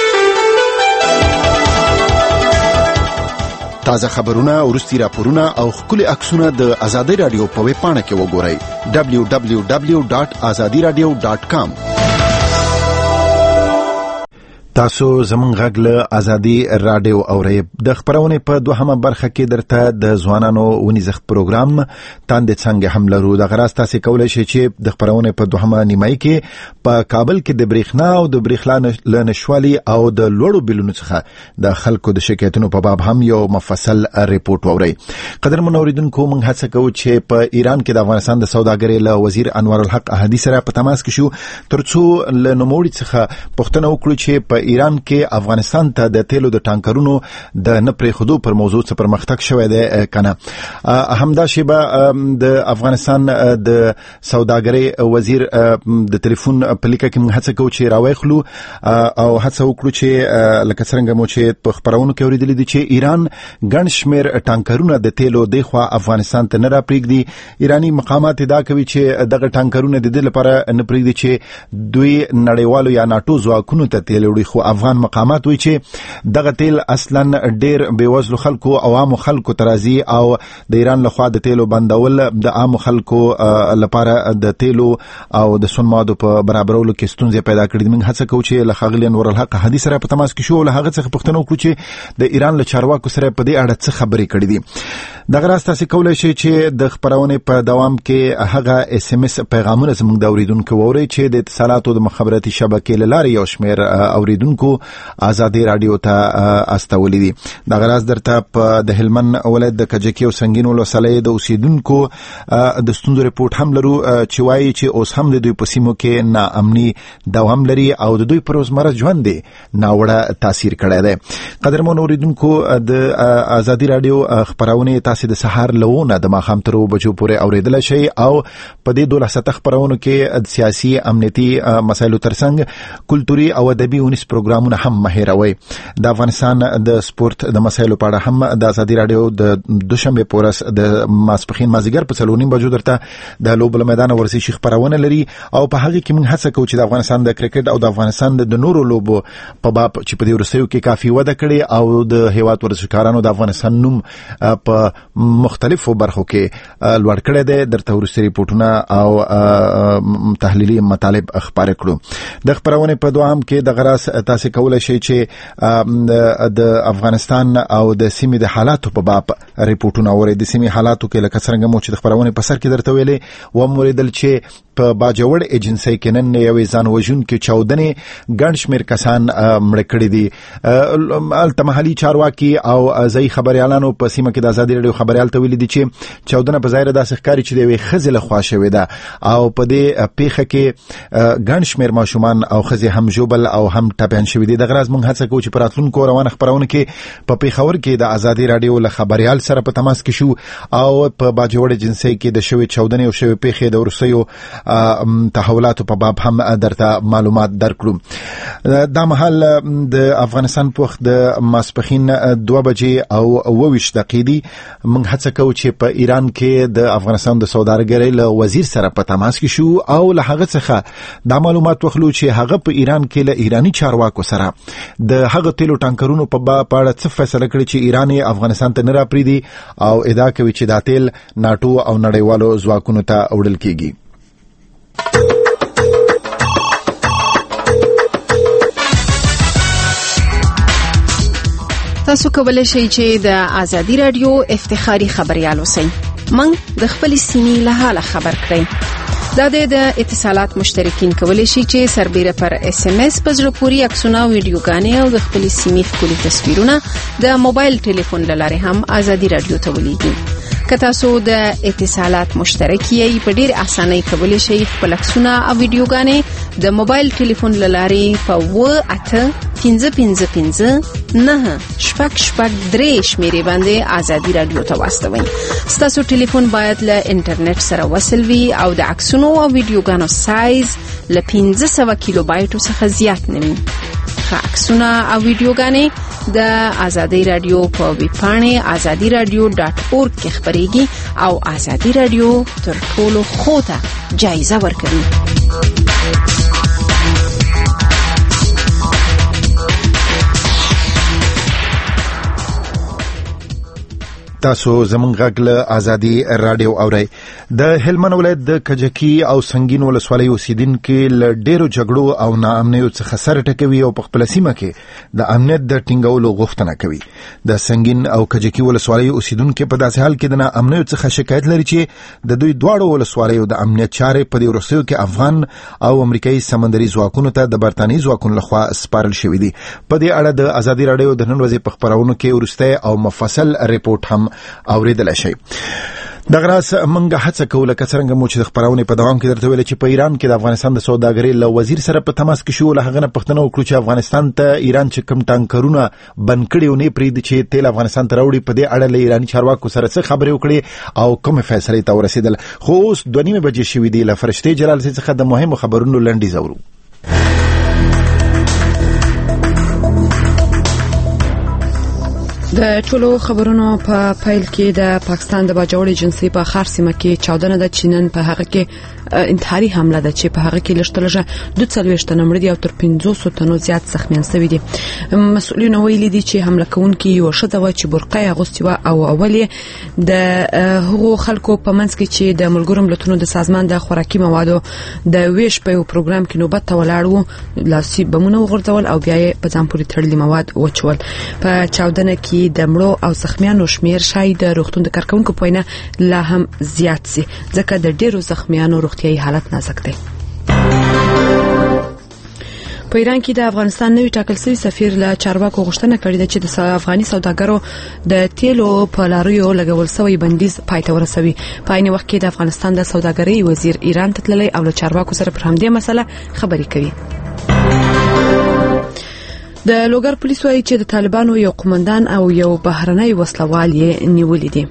تازه خبرونه، ورستي راپورونه او خولي عکسونه د ازادي رادیو په ویب پاڼه کې وګورئ دبلیو دبلیو دبلیو ډاټ ازادي رادیو ډاټ کام. تاسو زمون غږ له ازادي رادیو اورئ. د خبرونې په دوهمه برخه کې درته د ځوانانو ونیزخ پروګرام تاندې څنګه هم لرو. د غراس تاسو کولای شئ چې د خبرونې په دوهمه نیمایي کې په کابل کې د بریښنا او د بریښنا لنشوالي او د لوړو بلونو څخه د خلکو د شکایتونو په باب هم یو مفصل ریپورت اورئ. قدرمن اوریدونکو موږ هڅه کوو چې په ایران کې د افغانستان د سوداګرۍ له وزیر انور الحق احدي سره په تماس کې شو ترڅو له نوموړي څخه پوښتنه وکړو چې په ایران کې افغانستان ته د تیلو د ټانکرونو د نه پرېښودو پر موضوع څخه پرمختګ شوی دی کنه. همدا شیبه د افغانستان د سوداګرۍ وزیر د ټلیفون په لیکه کې موږ هڅه کوو چې راوېخلو او هڅه وکړو چې لکه څنګه مو چې په خبرونو کې اوریدلې دي چې ایران ګڼ شمېر ټانکرونه د تیلو د خوا افغانستان ته نه راپرېږدي. ایرانی مقامات ادعا کوي چې دغه ټانکرونه د دې لپاره نه پرېږدي چې دوی نړیوالو یا ناټو ځواکونو ته تیل وړي، خو افغان مقامات وی چې دغه تیل اصلا ډیر بیوزلو خلکو عوامو خلکو ترازی او د ایران لخوا د تیلو بندول د عام خلکو لپاره د تیلو او د سونمادو په برابرولو کې ستونزې پیدا کړې. موږ هڅه کوو چې له ښاغلي انور الحق احدي سره په تماس کې شو له هغه څخه پوښتنه وکړو چې د ایران له چارواکو سره په دې اړه څه خبرې کړې دي. دغه راز تاسو کولای شئ چې د خبرونې په دوام کې هغه اس ام اس پیغامونه زموږ د اوریدونکو ووري چې د اتصالاتو د مخابراتي شبکې له لارې یو شمېر اوریدونکو ازادي رادیو ته استولې دي. دغه راز درته په د هلمند ولایت د کجکی او سنگین ولسوالۍ د اوسیدونکو د ستونزو ریپورت هم لرو چې وایي چې اوس هم د دوی په سیمو کې ناامني دوام لري او د دوی پر روزمره ژوند ناوړه تاثیر کړی دی. قدرمن اوریدونکو د ازادي رادیو خبرونه تاسو د سحر لونه د ماخام تر بجو پورې اوریدل شي او په دې دوله سطح خبرونه کې د سیاسي امنیتي مسایلو ترڅنګ کلتوري او ادبي ونیس پروګرامونه هم مهیروي. د افغانستان د سپورت د مسایلو په اړه هم د ازادي رادیو د دوشنبه پورس د ماسپخین مازیګر په څلورنیم بجو درته د لوبل میدان ورزشي خبرونه لري او په هغه کې موږ هڅه کوو چې د افغانستان د کرکټ او د افغانستان د نورو لوبو په باب چې په دې ورسېو کې کافي وده کړي او د هیواد ورزشکارانو د افغانستان نوم په مختلفو برخو کې لوړ کړی دی. درته ورسې ریپورتونه او تحلیلي مطالب خبرې کړو. د خبرونې په دوام کې د غراس تاسو کولای شئ چې د افغانستان او د سیمې د حالاتو په باب ریپورتونه اورئ. د سیمې حالاتو کې لکه څنګه مو چې د خبرونې په سر کې درته ویلې و موریدل چې په باجوړ ایجنسی کې نن یوې ځان وژونکې چاودنې ګڼ شمېر کسان مړه کړي دي. هلته محلي چارواکي او ځایي خبریالانو په سیمه کې د ازادي راډیو خبریال ته ویلي دي چې چاودنه په ظاهره داسې ښکاري چې د یوې ښځې لخوا شوې ده او په دې پیښه کې ګڼ شمېر ماشومان او ښځې هم ژوبل او هم ټپیان شوي دي. دغه راز موږ هڅه کوو چې په راتلونکو روانه خبرونه کې په پیښور کې د ازادي راډیو له خبریال سره په تماس کې شو او په باجوړ ایجنسی کې د شوې چاودنې او شوې پیښې د وروستیو تحولاتو په باب هم درته معلومات درکړو. دا مهال د افغانستان په وخت د ماسپخین دوه بجې او اوه ویشت دقیقې دي. موږ هڅه کوو چې په ایران کې د افغانستان د سوداګرۍ له وزیر سره په تماس کې شو او له هغه څخه دا معلومات واخلو چې هغه په ایران کې له ایرانی چارواکو سره د هغه تیلو ټانکرونو په اړه څه فیصله کړې چې ایران افغانستان ته نه راپرېږدي او ادعا کوي چې دا تیل ناټو او نړیوالو ځواکونو ته وړل کیږي. تاسو کولای شئ چې د ازادي رادیو افتخاري خبريال اوسئ. موږ د خپل سیمې له حاله خبر کړئ. دا د اتصالات مشترکین کولای شي چې سربېره پر اس ام اس په زړه پورې عکسونه او ویډیوګانې او د خپل سیمې ښکلي تصویرونه د موبایل ټلیفون له لارې هم ازادي رادیو ته ولیږي. که تاسو د اتصالات مشترک یې په ډېر اسانۍ کولای شئ خپل عکسونه او ویډیوګانې د موبایل ټلیفون له لارې په و اته پنځه پنځه پنځه نه شپږ شپږ درې شمېرې باندې ازادي رادیو ته واستوئ. ستاسو ټلیفون باید له انټرنیټ سره وصل وي او د عکسونو او ویډیوګانو سایز له پنځه سوه کیلو بایټو څخه زیات نه وي. عکسونه او ویډیوګانې د ازادي رادیو په ویب پاڼې ازادي رادیو ډاټ اورګ کې خبرېږي او ازادي رادیو تر ټولو ښو ته جایزه ورکوي. تاسو زمونږ غږ له ازادي رادیو اورئ. د هلمند ولایت د کجکی او سنگین ولسوالۍ اوسیدونکو له ډیرو جګړو او ناامنیو څخه سر ټکوي او په خپل سیمه کې د امنیت د ټینګولو غوښتنه کوي. د سنگین او کجکی ولسوالۍ اوسیدونکو په داسې حال کې د ناامنیو څخه شکایت لري چې د دوی دواړو ولسوالیو د امنیت چارې په دې وروستیو کې افغان او امریکایي سمندري ځواکونو ته د برتانیي ځواکونو لخوا سپارل شوي دي. په دې اړه د ازادي رادیو د نن ورځې په خبرونو کې ورسته او مفصل ریپورت هم اوریدل شي. دغه راس منګه هڅه کوله کڅرنګ مو چې خبرونه په دوام کې درته ویل چې په ایران کې د افغانستان د سوداګرۍ له وزیر سره په تماس کې شو. له هغه نه پښتنه وکړو چې افغانستان ته ایران چې کم ټانکرونه بند کړي او نه پریږدي چې تیل افغانستان ته راوړي. په دې اړه له ایرانی چارواکو سره څه خبرې وکړي او کوم فیصله ته ورسېدل. خو اوس دوه نیمه بجې شوې دي. له فرشته جلال څخه د مهمو خبرونو لنډي زورو. د ټولو خبرونو په پیل کې د پاکستان د باجوړ ایجنسی په خار سیمه کې چاودنه د چینن په هغه کې انتحاري حمله ده چې په هغه کې لشتلجه دوه څلوېښت تنه مړه دي او تر پنځوس تنو زیات زخمیان شوي دي. مسؤلین ویلي دي چې حمله کوونکي یو ښځه و چې برقه اغوستې و او اول د هغو خلکو په منځ کې چې د ملګرو ملتونو د سازمان د خوراکي موادو د ویش په یو پروګرام کې نوبت ته ولاړ وو. لاسي بمونه وغورځول او بیا یې په ځان پورې تړلي مواد وچول. په چاودنه کې د مړو او زخمیانو شمیر شاید د روغتون د کارکونکو په وینا لا هم زیات سي ځکه د ډیرو زخمیانو روغتیايي حالت نازک دی. په ایران کې د افغانستان نوی ټاکل شوی سفیر له چارواکو غوښتنه کړې ده چې د افغاني سوداګرو د تیلو په لاریو لګول شوی بندیز پای ته ورسوي. په عین وخت کې د افغانستان د سوداګرۍ وزیر ایران ته تللی او له چارواکو سره پر همدې مسله خبرې کوي. د لوګر پولیس وايي چې د طالبانو یو قومندان او یو بهرنی وسلوال یې نیولې دي.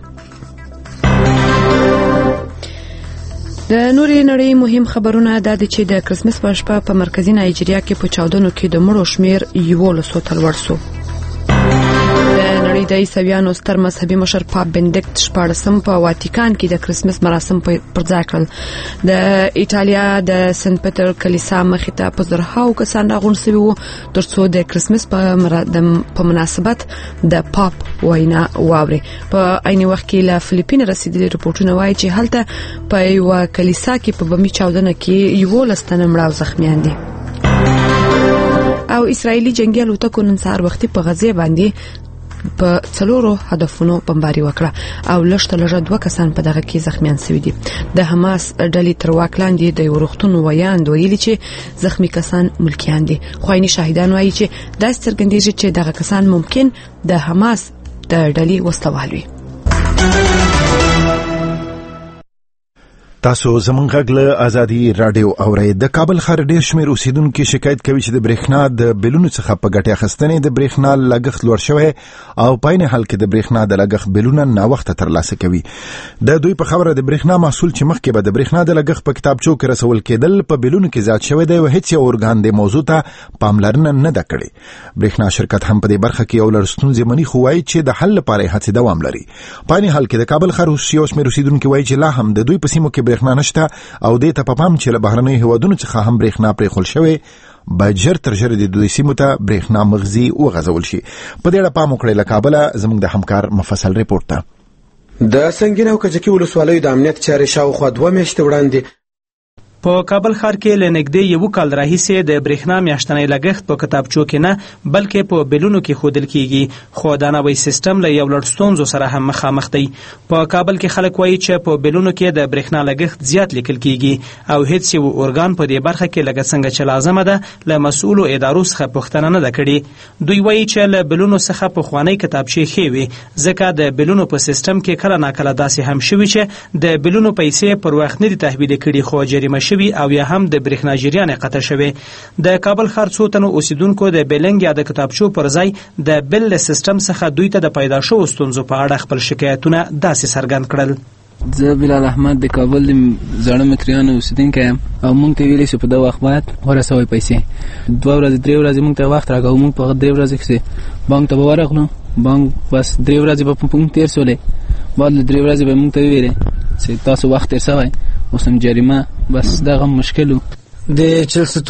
د نوري نړۍ مهم خبرونه دا دي چې د کرسمس په شپه په مرکزی نایجیریا کې په چاودنو کې د مړو شمیر یوولسو ته لوړ شو. د عیسویانو ستر مذهبي مشر پاپ بندیکت شپاړسم په واتیکان کې د کرسمس مراسم پر ځای کړل. د ایتالیا د سنت پیټر کلیسا مخې ته په زرهاو کسان راغونډ شوي وو ترڅو د کرسمس په مناسبت د پاپ وینا واوري. په عین وخت کې له فلیپین رسیدلي رپورټونه وایي چې هلته په یو کلیسا کې په بمي چاودنه کې یوولس تنه مړه او زخمیان دي. او اسرایلی جنگي الوتکو نن سهار وختي په غزه باندې په څلورو هدفونو بمباري وکړه او لږ لږه دوه کسان په دغه کې زخمیان شوي دي. د حماس ډلې تر واک لاندې د وروختون ویاند ویلي چې زخمی کسان ملکیان دي. خو عیني شاهدان وایي چې دا څرګندېږي چې دغه کسان ممکن د حماس د ډلې وسلوال وي. تاسو زمونږ غږ له ازادي رادیو اورئ. د کابل ښار ډیر شمېر اوسیدونکو شکایت کوي چې د برېښنا د بلونو څخه په ګټې اخیستنې د برېښنا لګښت لوړ شوی او په عین حال کې د برېښنا د لګښت بلونه ناوخته ترلاسه کوي. د دوی په خبره د برېښنا محصول چې مخکې به د برېښنا د لګښت په کتابچو کې رسول کېدل په بلونو کې زیات شوی دی او هیڅ یو ارګان د موضوع ته پاملرنه نه ده کړې. برېښنا شرکت هم په دې برخه کې یو لړ ستونزې مني خو وایي چې د حل لپاره هڅې دوام لري. په عین حال کې د کابل ښار یو شمېر اوسیدونکو وایي چې لا هم د دوی په سیمو کې برېښنا نشته او دې ته په پام چې له بهرنیو هیوادونو څخه هم برېښنا پرېښول شوی باید ژر تر ژره د دوی سیمو ته برېښنا مغزي وغځول شي. په دې اړه پام وکړئ. له کابله زموږ د همکار مفصل ریپورت ته. د سنگین او کجکی ولسوالیو د امنیت چارې شاوخوا دوه میاشتې وړاندې په کابل ښار کې لنګدې یو کال راهیسې د برېښنا میاشتنی لګښت په کتابچو کې نه بلکې په بلونو کې ښودل کیږي. خو دا نوی سیستم له یو لړ ستونزو سره هم مخامخ دی. په کابل کې خلک وایي چې په بلونو کې د برېښنا لګښت زیات لیکل کیږي او هیڅ یو ارګان په دې برخه کې لکه څنګه چې لازمه ده له مسؤلو ادارو څخه پوښتنه نه ده کړې. دوی وایي چې له بلونو څخه پخوانۍ کتابچې ښې وي ځکه د بلونو په سیستم کې کله ناکله داسې هم شوي چې د بلونو پیسې پر وخت نه دي تحویل کړي خو جریمه شوي او یا هم د برېښنا جریان قطع شوی. د کابل ښار څو تنو اوسیدونکو د بیلنګ یا د کتابچو پر ځای د بل سیستم څخه دوی ته د پیدا شوو ستونزو په اړه خپل شکایتونه داسې څرګند کړل. زه بلال احمد د کابل د زړه متریانو اوسیدونکی یم او موږ ته ویلي چې په دغه وخت باید ورسوئ پیسې. دوه ورځې درې ورځې موږ ته وخت راکړو. موږ په درې ورځې کې بانک ته به ورغلو. بانک بس درې ورځې به په موږ تېر شولې. بعد له درې ورځې به موږ ته وویلې چې تاسو وخت تېر شوی اوس هم جریمه. بس دغه مشکل و. د چلستون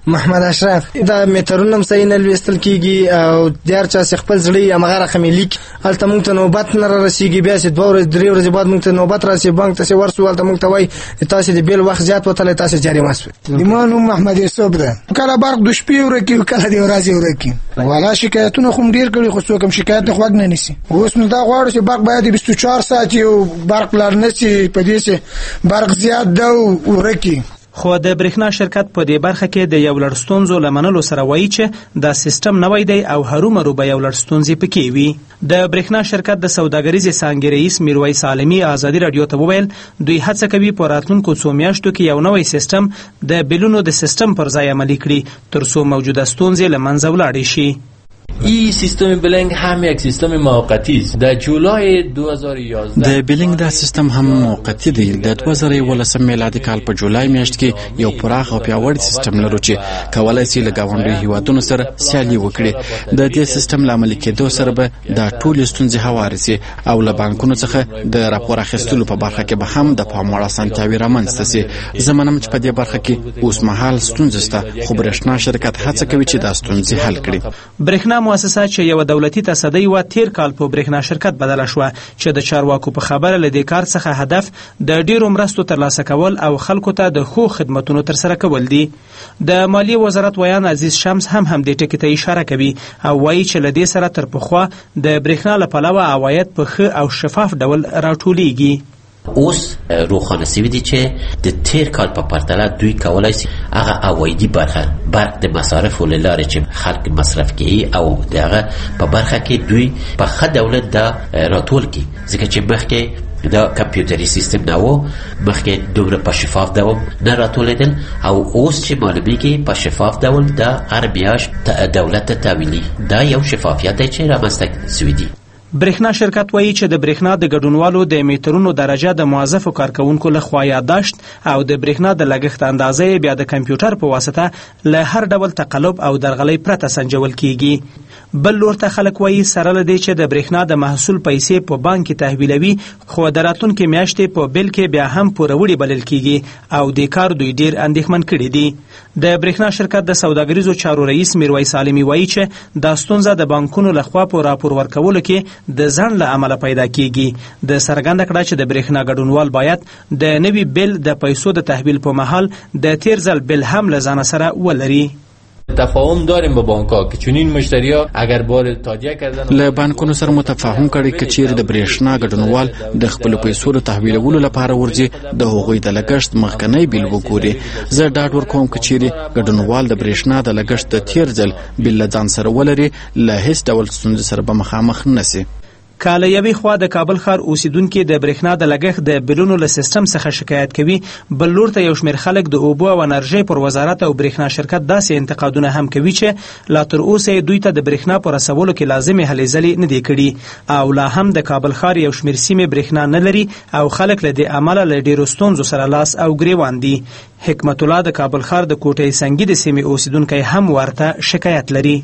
محمد اشرف دا میټرونه صحیح نه لوستل کیږي او دیار چا خپل ځړی امغه رقم لیک الته مونږ ته نوبت نه رسیږي بیا چې دوه ورځې درې ورځې بعد مونږ ته نوبت راسي بانک ته ورسول ته مونږ ته وای تاسو د بیل وخت زیات وتل تاسو جریمه شوه. ایمان محمد یوسف ده کله برق د شپې ورکی کله دی ورځي ورکی ولا شکایتونه خو ډیر کړي خو څوک هم شکایت خو نه نیسي. اوس نو دا غواړي چې برق باید بیست و چهار ساعت یو برق لار نشي په دې چې برق زیات ده ورکی. خو د برېښنا شرکت په دې برخه کې د یو لړ ستونزو لمنلو سره وایي چې دا سیستم نوی دی او هرومرو به یو لړ ستونزې پکې وي. د برېښنا شرکت د سوداګریزې څانګې رئیس میرویس عالمي ازادي راډیو ته وویل دوی هڅه کوي په راتلونکو څو میاشتو کې یو نوی سیستم د بیلونو د سیستم پر ځای عملي کړي تر څو موجوده ستونزې له منځه ولاړې شي. این سیستم بلینگ هم یک سیستم موقتی است. در جولای دو هزار و یازده د بیلینګ دا سیستم هم موقتی دی. د دوه زره یولسم میلادي کال په جولای میاشت کې یو پراخ او پیاوړی سیستم لرو چې کولای شي له ګاونډي هیوادونو سره سیالي وکړي. د دې سیستم له عملي کېدو سره به دا ټول ستونزې هوارې شي او له بانکونو څخه د راپور اخیستلو په برخه کې به هم د پام وړ اسانتیاوې رامنځته شي. زه منم چې په دې برخه کې اوس مهال ستونزې شته خو برېښنا شرکت هڅه کوي چې دا ستونزې حل کړي. برېښنا مؤسسه چې یو دولتي تصدی و تیر کال په برېښنا شرکت بدله شو چې د چارواکو په خبره لدې کار څخه هدف د ډیرو مرستو ترلاسه کول او خلکو ته د خو خدماتونو ترسره کول دي. د مالیې وزارت ویان عزیز شمس هم هم دې ټکي ته اشاره کوي او وایي چې لدې سره تر پخوا د برېښنا له پلوه عواید په ښه او شفاف ډول راټولیږي. اوس روخانه سوي دي چې د تیر کال په پرتله دوی کولای شي هغه عوایدي برخه برق د مصارفو له لارې چې خلک مصرف کوي او دغه په برخه کې دوی په ښه دولت دا راټول کړي ځکه چې مخکې دا کمپیوټري سیستم نه و مخکې دومره په شفاف ډول نه راټولېدل او اوس چې معلومیږي په شفاف ډول دا هر میاشت دولت ته تحویلي دا یو شفافیت دی چې رامنځته سوي دي. برېښنا شرکت وایي چې د برېښنا د ګډونوالو د میټرونو درجه د موظفو کارکونکو لخوا یادداشت او د برېښنا د لګښت اندازه بیا د کمپیوټر په واسطه له هر ډول تقلب او درغلۍ پرته سنجول کیږي. بل لور ته خلک وایي سره له دې چې د برېښنا د محصول پیسې په بانک کې تحویلوي خو د راتلونکي میاشتې په بیل کې بیا هم پوروړي بلل کیږي او د کار دوی ډیر اندېښمن کړي دي. د برېښنا شرکت د سوداګریزو چارو رئیس میرویس عالمي وایي چې دا ستونزه د بانکونو لخوا په راپور ورکولو کې د ځان له عمله پیدا کیږي. د څرګنده کړه چې د برېښنا ګډونوال باید د نوي بیل د پیسو د تحویل په مهال د تیر ځل بیل هم له ځان سره ولري. تفاهم داریم با بانک‌ها که چنین مشتری‌ها اگر بار تادیه کردن له بانکونو سره متفاهم کړي چې چیرې د برېښنا ګډونوال د خپل پیسو د تحویلولو لپاره ورځي د هغوی د لګښت مخکنی بیل وګوري. زه ډاډ ورکوم چې چیرې ګډونوال د برېښنا د لګښت د تیر ځل بیل له ځان سره ولري له هیڅ ډول ستونزې سره به مخامخ نشي. کاله یوې خوا د کابل ښار اوسیدونکو د برېښنا د لګښت د بیلونو له سیستم څخه شکایت کوي بل لور ته یو شمېر خلک د اوبو او انرژۍ پر وزارت او برېښنا شرکت داسې انتقادونه هم کوي چې لا تر اوسه دوی ته د برېښنا په رسولو کې لازمې هلې ځلې نه دي کړي او لا هم د کابل ښار یو شمېر سیمې برېښنا نه لري او خلک له دې امله له ډېرو ستونزو سره لاس او ګریوان دي. حکمت الله د کابل ښار د کوټې سنگي د سیمې اوسیدونکی هم ورته شکایت لري.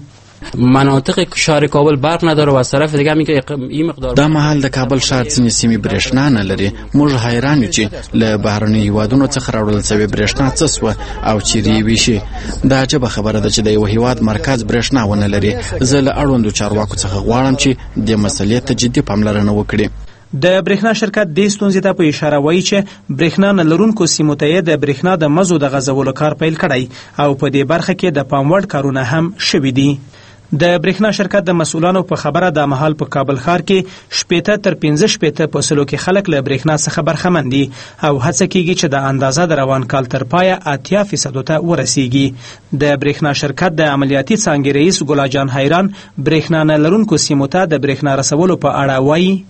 مناطق شهر کابل برق نداره و از طرف دیگه همین که این مقدار دا محل د کابل ښار ځینې سیمې برېښنا نه لري. موږ حیران یو چې له بهرنیو هیوادونو څخه راوړل شوې برېښنا څه سوه او چیرې یې ویشي. دا عجبه خبره ده چې د یو هیواد مرکز برېښنا ونه لري. زه له اړوندو چارواکو څخه غواړم چې دې مسلې ته جدي پاملرنه وکړي. د برېښنا شرکت دې ستونزې ته په اشاره وایي چې برېښنا نه لرونکو سیمو ته د برېښنا د مزو د غځولو کار پیل کړی او په دې برخه کې د پام وړ کارونه هم شوي دي. د برېښنا شرکت د مسؤلانو په خبره د مهال په کابل ښار کې شپېته تر پنځه شپېته په سلو کې خلک له برېښنا څخه برخمن دي او هڅه کیږي چې د اندازه د روان کال تر پایه اتیا فیصدو ته ورسیږي. د برېښنا شرکت د عملیاتي څانګې رئیس ګلاجان حیران برېښنا نه لرونکو سیمو ته د برېښنا رسولو په اړه وایي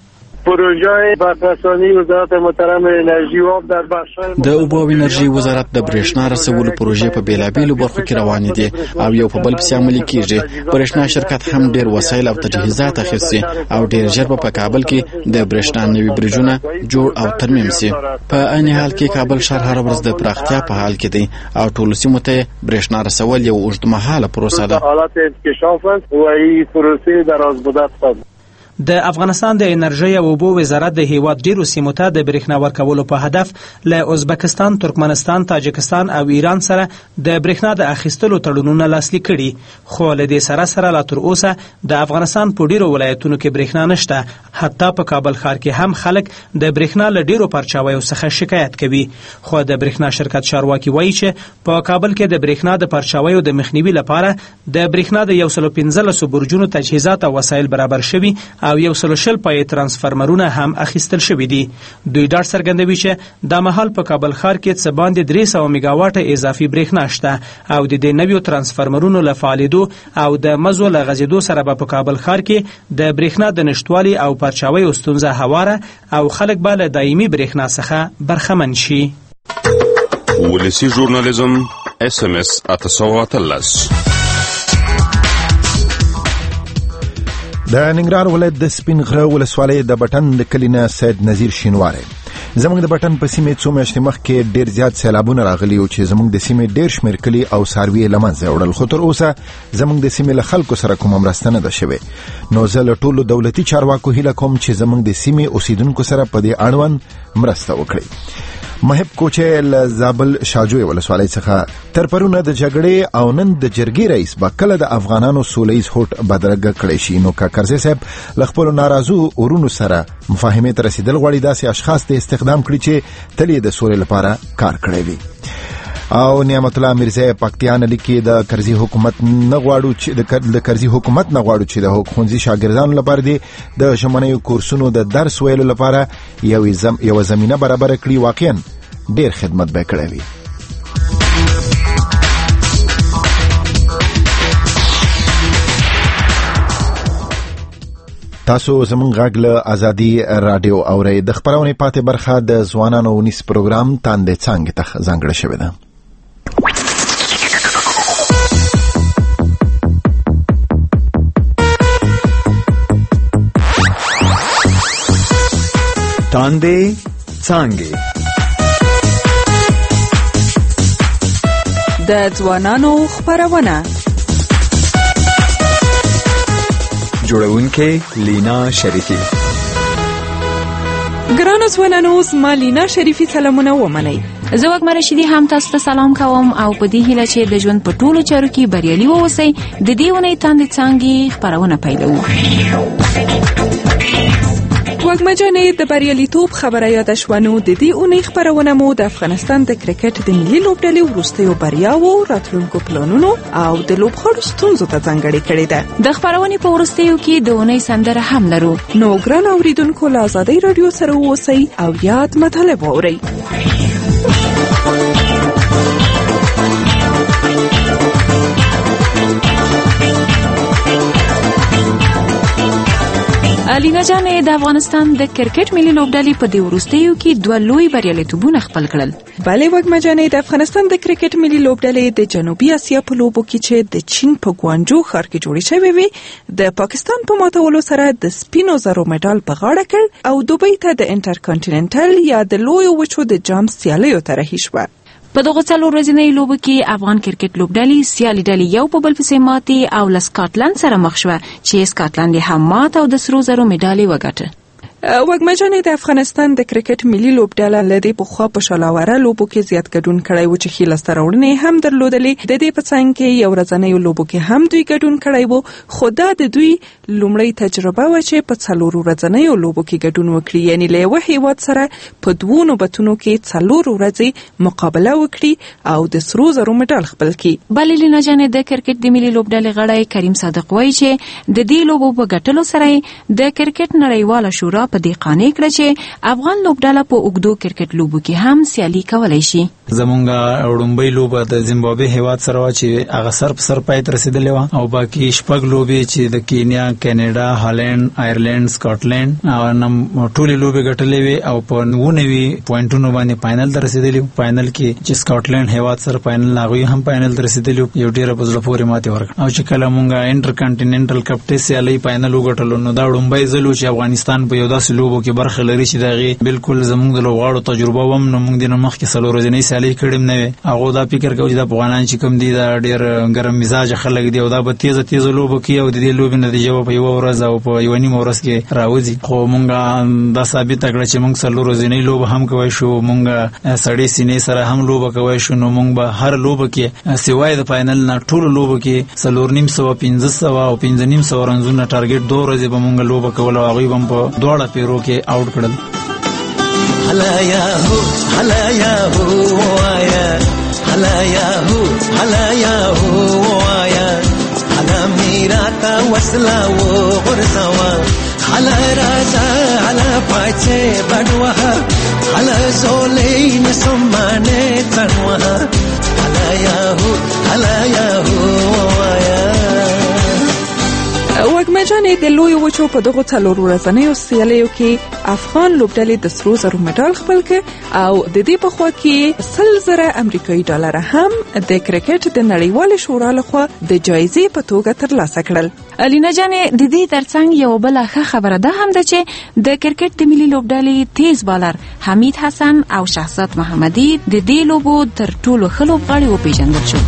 پروژه برقرسانی وزارت محترم انرژی و آب در بخش‌های د اوبو او انرژي وزارت د برېښنا رسولو پروژې په بیلابیلو برخو کې روانې دي او یو په بل پسې عملي کیږي. برېښنا شرکت هم ډېر وسایل او تجهیزات اخیستي او ډېر ژر به په کابل کې د برېښنا نوي برجونه جوړ او ترمیم شي. په عین حال کې کابل ښار هر ورځ د پراختیا په حال کې دی او ټولو سیمو ته برېښنا رسول یو اوږدمهاله پروسه ده. حالت انکشاف است و این پروسه درازمدت است. د افغانستان د انرژي او اوبو وزارت د هیواد ډیرو سیمو ته د برېښنا ورکولو په هدف له ازبکستان، ترکمنستان، تاجکستان او ایران سره د برېښنا د اخیستلو تړونونه لاسلیک کړي، خو له دې سره سره لا تر اوسه د افغانستان په ډیرو ولایتونو کې برېښنا نشته. حتی په کابل ښار کې هم خلک د برېښنا له ډیرو پرچاویو څخه شکایت کوي، خو د برېښنا شرکت چارواکي وایي چې په کابل کې د برېښنا د پرچاویو د مخنیوي لپاره د برېښنا د یو سل پنځلسو برجونو تجهیزات او وسایل برابر شوي او یو سل شل پای ترانسفارمرونه هم اخیستل شوي دي. دوی ډاډ څرګندوي چې د مهال په کابل ښار کې څه باندې درې سوه میګاواټه اضافي برېښنا شته او د دې نویو ترانسفارمرونو له فعالېدو او د مزو له غځېدو سره به په کابل ښار کې د برېښنا د نشتوالي او پرچاویو ستونزه هواره او خلک به له دایمي برېښنا څخه برخمن شي. ولسي ژورنالیزم اس ام اس اته سوه اتلس. د ننګرهار ولایت د سپین غره ولسوالۍ د بټن د کلینه سید نذیر شینواری زموږ د بټن په سیمې څو میاشتې مخکې ډیر زیات سیلابونه راغلي او چې زموږ د سیمې ډیر شمېر کلي او څاروي له منځه وړل، خو تر اوسه زموږ د سیمې له خلکو سره کومه مرسته نه ده شوې. نو زه له ټولو دولتي چارواکو هیله کوم چې زموږ د سیمې اوسیدونکو سره په دې اړوند مرسته وکړي. محب کوچه له زابل شاجوی ولسوالۍ څخه تر پرونه د جګړې او نن د جرګې رئیس به کله د افغانانو سولهییز هوټ بدرګه کړی شي. نو کاکرزی صاحب له خپلو ناراضو ورونو سره مفاهمې ته رسیدل غواړي، داسې اشخاص ته استخدام کړي چې تل یې د سولې لپاره کار کړی وي. او نعمت الله میرزا پکتیان لیکي د کرزي حکومت نه غواړو چې د کرزي حکومت نه غواړو چې د ښوونځي شاګردانو لپاره دی د ژمنیو کورسونو د درس ویلو لپاره یو زم یو زمينه برابر کړي، واقعا ډیر خدمت به کړی وي. تاسو زمونږ غږ له ازادي رادیو اورئ. د خبرونې پاتې برخه د ځوانانو ونیس پروګرام تاندې څانګې ته ځانګړې شوې ده. تاندې څانګې د ځوانانو خبرونه جوړونکې لینا شریفی. ګرانو ځوانانو، زما لینا شریفی سلامونه ومنئ. زه وګمره شدي هم تاسو ته سلام کوم او په دې هیله چې د ژوند په ټولو چارو کې بریالي واوسئ. د دې ونې تاندې څانګې خبرونه پیلوو. وګمه جانې د بریالیتوب خبره یاد شوه، نو د دې اونۍ خبرونه مو د افغانستان د کرکټ د ملي لوبډلې وروستیو بریاوو، راتلونکو پلانونو او د لوبغاړو ستونزو ته ځانګړې کړې ده. د خبرونې په وروستیو کې د اونۍ سندره هم لرو. نو ګران اوریدونکو، له ازادۍ رادیو سره اوسئ او یاد مطلب واورئ. لینا جانې، د افغانستان د کرکټ ملي لوبډلې په دې وروستیو کې دوه لوی بریالیتوبونه خپل کړل. بلې وګمه جانې، د افغانستان د کرکټ ملي لوبډلې د جنوبي اسیا په لوبو کې چې د چین په ګوانجو ښار کې جوړې شوې وي، د پاکستان په ماتولو سره د سپینو زرو مډال په غاړه کړ او دوبۍ ته د انټرکانټیننټل یا د لویو وچو د جام سیالیو ته رهي شوه. په دغه څلور ورځنۍ لوبو کې افغان کرکټ لوبډلې سیالي ډلې یو په بل پسې ماتې او له سکاټلند سره مخ شوه چې سکاټلند یې هم مات او د سرو زرو مډال یې وګټه. وګمه جانې، د افغانستان د کرکټ ملي لوبډله له دې پخوا په شالاوره لوبو کې زیات ګډون کړی و چې ښې لاسته راوړنې هم درلودلې. د دې په څنګ کې یو ورځنیو لوبو کې هم دوی ګډون کړی و، خو دا د دوی لومړی تجربه وه چې په څلور ورځنیو لوبو کې ګډون وکړي، یعنی له یوه هیواد سره په دوو نوبتونو کې څلور ورځې مقابله وکړي او د سرو زرو مډال خپل کړي. بلې لینا جانې، د کرکټ د ملي لوبډلې غړی کریم صادق وایي چې د دې لوبو په ګټلو سره د کرکټ نړیواله شورا په دې قانع کړه چې افغان لوبډله په اوږدو کرکټ لوبو کې هم سیالي کولی شي. زمونږ وړومبۍ لوبه د زیمبابوې هیواد سره وه چې هغه سر په سر پای ته رسېدلې وه، او باقي شپږ لوبې چې د کینیا، کینیډا، هالند، آیرلینډ، سکاټلند او ټولې لوبې ګټلې وې او په اووه نوي پوینټونو باندې فاینل ته رسېدلي وو. فاینل کې چې سکاټلند هیواد سره فاینل هغوی هم فاینل ته رسېدلي وو، یو ډېره په زړه پورې ماتې ورکړه. او چې کله مونږ انټر کانټیننټل کپ ټېسټ سیالۍ فاینل وګټلو، نو دا وړومبی ځل و چې افغانستان په یو داسې لوبو کې برخه لري چې د هغې بالکل زموږ د لوبغاړو تجربه وم. نو موږ د نه مخکې څلور ورځنۍ سیالي کړم نه وي هغه دا فکر کوي د افغانان چې کوم دي دا ډیر ګرم مزاج خلک دی او دا به تیز تیز لوب کوي او د دې لوب نتیجه په یو ورځ او په یو نیم ورځ کې راوځي خو مونږه دا ثابت کړ چې مونږ څلور ورځې لوب هم کوي شو مونږ سړی سینې سره هم لوب کوي شو نو مونږ به هر لوب کې سوای د فائنل نه ټول لوب کې څلور نیم سو پنځه سو او پنځه نیم سو رنزونه ټارګټ دوه ورځې به مونږ لوب کول او هغه هم په دوړه پیرو کې آوټ کړل هلا یا هو هلا یا هو وایا هلا یا هو هلا یا هو وایا هلا میراتا وصلا و غرزوا هلا راجا هلا پاچه بډوه هلا زولین سمانه تنوه هلا یا هو هلا یا هو وایا وګمه جانې د لوی وچو په دغه څلور ورځنیو سیالیو کې افغان لوبډلې د سرو زرو مډال خپل کړ او د دې په خوا کې سل زره امریکایي ډالر هم د کرکټ د نړیوال شورا لخوا د جایزې په توګه ترلاسه کړل. الینا جانې د دې ترڅنګ یو بل ښه خبره ده هم ده چې د کرکټ د ملي لوبډلې تیز بالر حمید حسن او شهزاد محمدي د دې لوبو تر ټولو ښه لوبغاړي وپیژندل شو.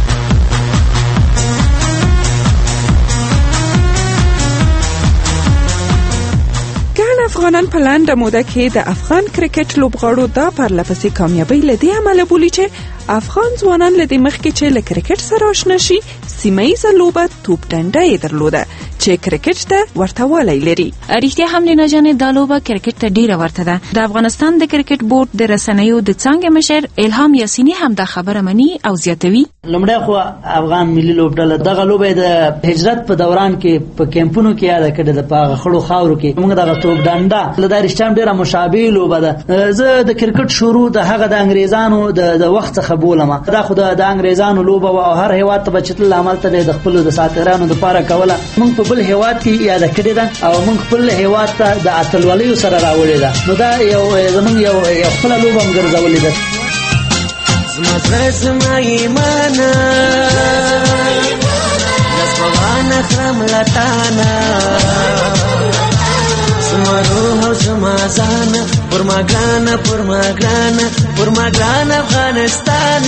افغانان په لنډه موده کې د افغان کرکټ لوبغاړو دا پرلپسې کامیابی له دې امله بولي چې افغان ځوانان له دې مخکې چې له کرکټ سره آشنا شي سیمه ییزه لوبه توپ ډنډه یې درلوده چې کرکټ ته ورته والی لري. رښتیا هم لینا جانې دا لوبه کرکټ ته ډیره ورته ده. د افغانستان د کرکټ بورډ د رسنیو د څانګې مشر الهام یاسینی هم دا خبره مني او زیاتوي. لومړی خو افغان ملي لوبډله دغه لوبه د هجرت په دوران کې په کیمپونو کې یاد کړه د پاغه خړو خاورو کې موږ دغه توپ ډنډه له داري شتم ډیره مشابه لوبه ده. زه د کرکټ شروع د هغه د انګریزانو د وخت څخه بولم دا خو د انګریزانو لوبه او هر هیواد ته بچتل عمل ته د خپل د ساترانو د پاره کوله. موږ په بل هیواد کې یاد کړی ده او موږ خپل هیواد ته د اتلولیو سره راوړی ده نو دا یو زمونږ یو یو خپل لوبه هم ګرځولې ده. زما زړه زما ایمان لسبغان خرم لتانا زما روح زما ځان پر ما ګران پر ما ګران پر ما ګران افغانستان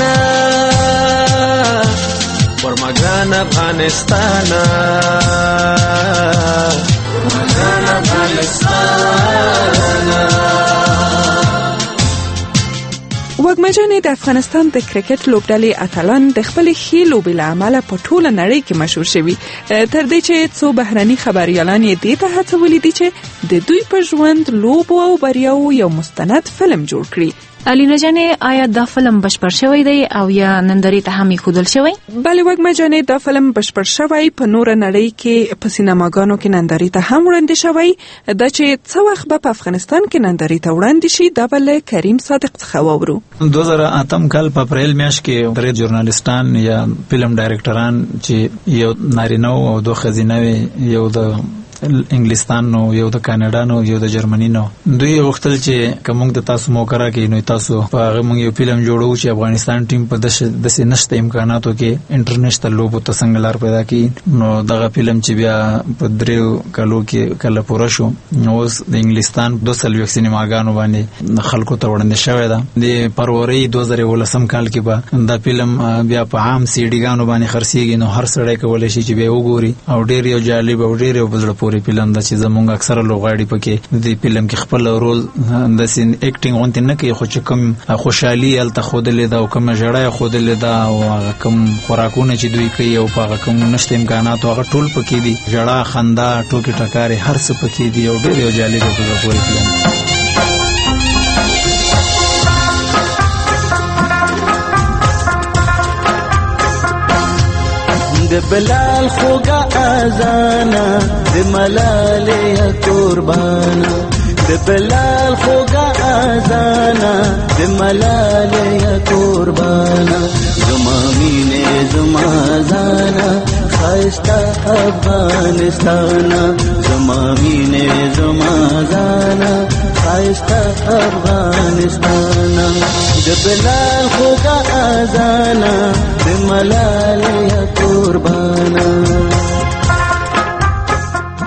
پر ما ګران افغانستان پر ما ګران افغانستان. وګمه جانې د افغانستان د کرکټ لوبډلې اتلان د خپل ښې لوبې له امله په ټوله نړۍ کې مشهور شوي تر دې چې څو بهرني خبريالان یې دې ته هڅولي دي چې د دوی په ژوند لوبو او بریاو یو مستند فلم جوړ کړي. الینا جانې آیا دا فلم بشپړ شوی دی او یا نندارې ته هم ښودل شوی؟ بله وګمه جانې دا فلم بشپړ شوی په نوره نړۍ کې په سینماګانو کې نندارې ته هم وړاندې شوی. دا چې څه وخت به په افغانستان کې نندارې ته وړاندې شي دا به له کریم صادق څخه واورو. دوه زره اتم کال په اپریل میاشت کې درې ژورنالیستان یا فلم ډایرکټران چې یو نارینه او دوه ښځینه یو د انګلستان نو یو د کاناډا نو یو د جرمنی نو دوی غوښتل چې کوم د تاسو موکرا کې نو تاسو په هغه موږ یو فلم جوړو چې افغانستان ټیم په داسې نشته امکاناتو کې انټرنیشنل لوبو ته څنګه لار پیدا کړي. نو دغه فلم چې بیا په دریو کالو کې کله پوره شو نو اوس د انګلستان دوه سلوي سینماګانو باندې خلکو ته وړاندې شوی ده. د فروری دوه زره ولسم کال کې به دا فلم بیا په عام سی ډي ګانو باندې خرڅيږي نو هر سړی کولای شي چې به وګوري او ډیر یو جالب او ډیر یو بزړه پورې فلم دا چې زمونږ اکثره لوغاړي پکې د فلم کې خپل رول د سین اکټینګ اونته نه کوي خو چې کوم خوشحالي الته خودلې دا او کوم جړای خودلې دا او کوم خوراکونه چې دوی کوي او هغه کوم نشته امکانات هغه ټول پکې دي جړه خندا ټوکی ټکاري هر څه پکې دي او ډېر یو جالب او پوره فلم. د بلال خوګه اذانا د ملالې قربانا د بلال خوګه اذانا د ملالې قربانا زما مینه زما زانا خاستا افغانستان زما مینه زما زانا خاستا افغانستان د بلال خوګه اذانا د ملالې قربانا. وګمه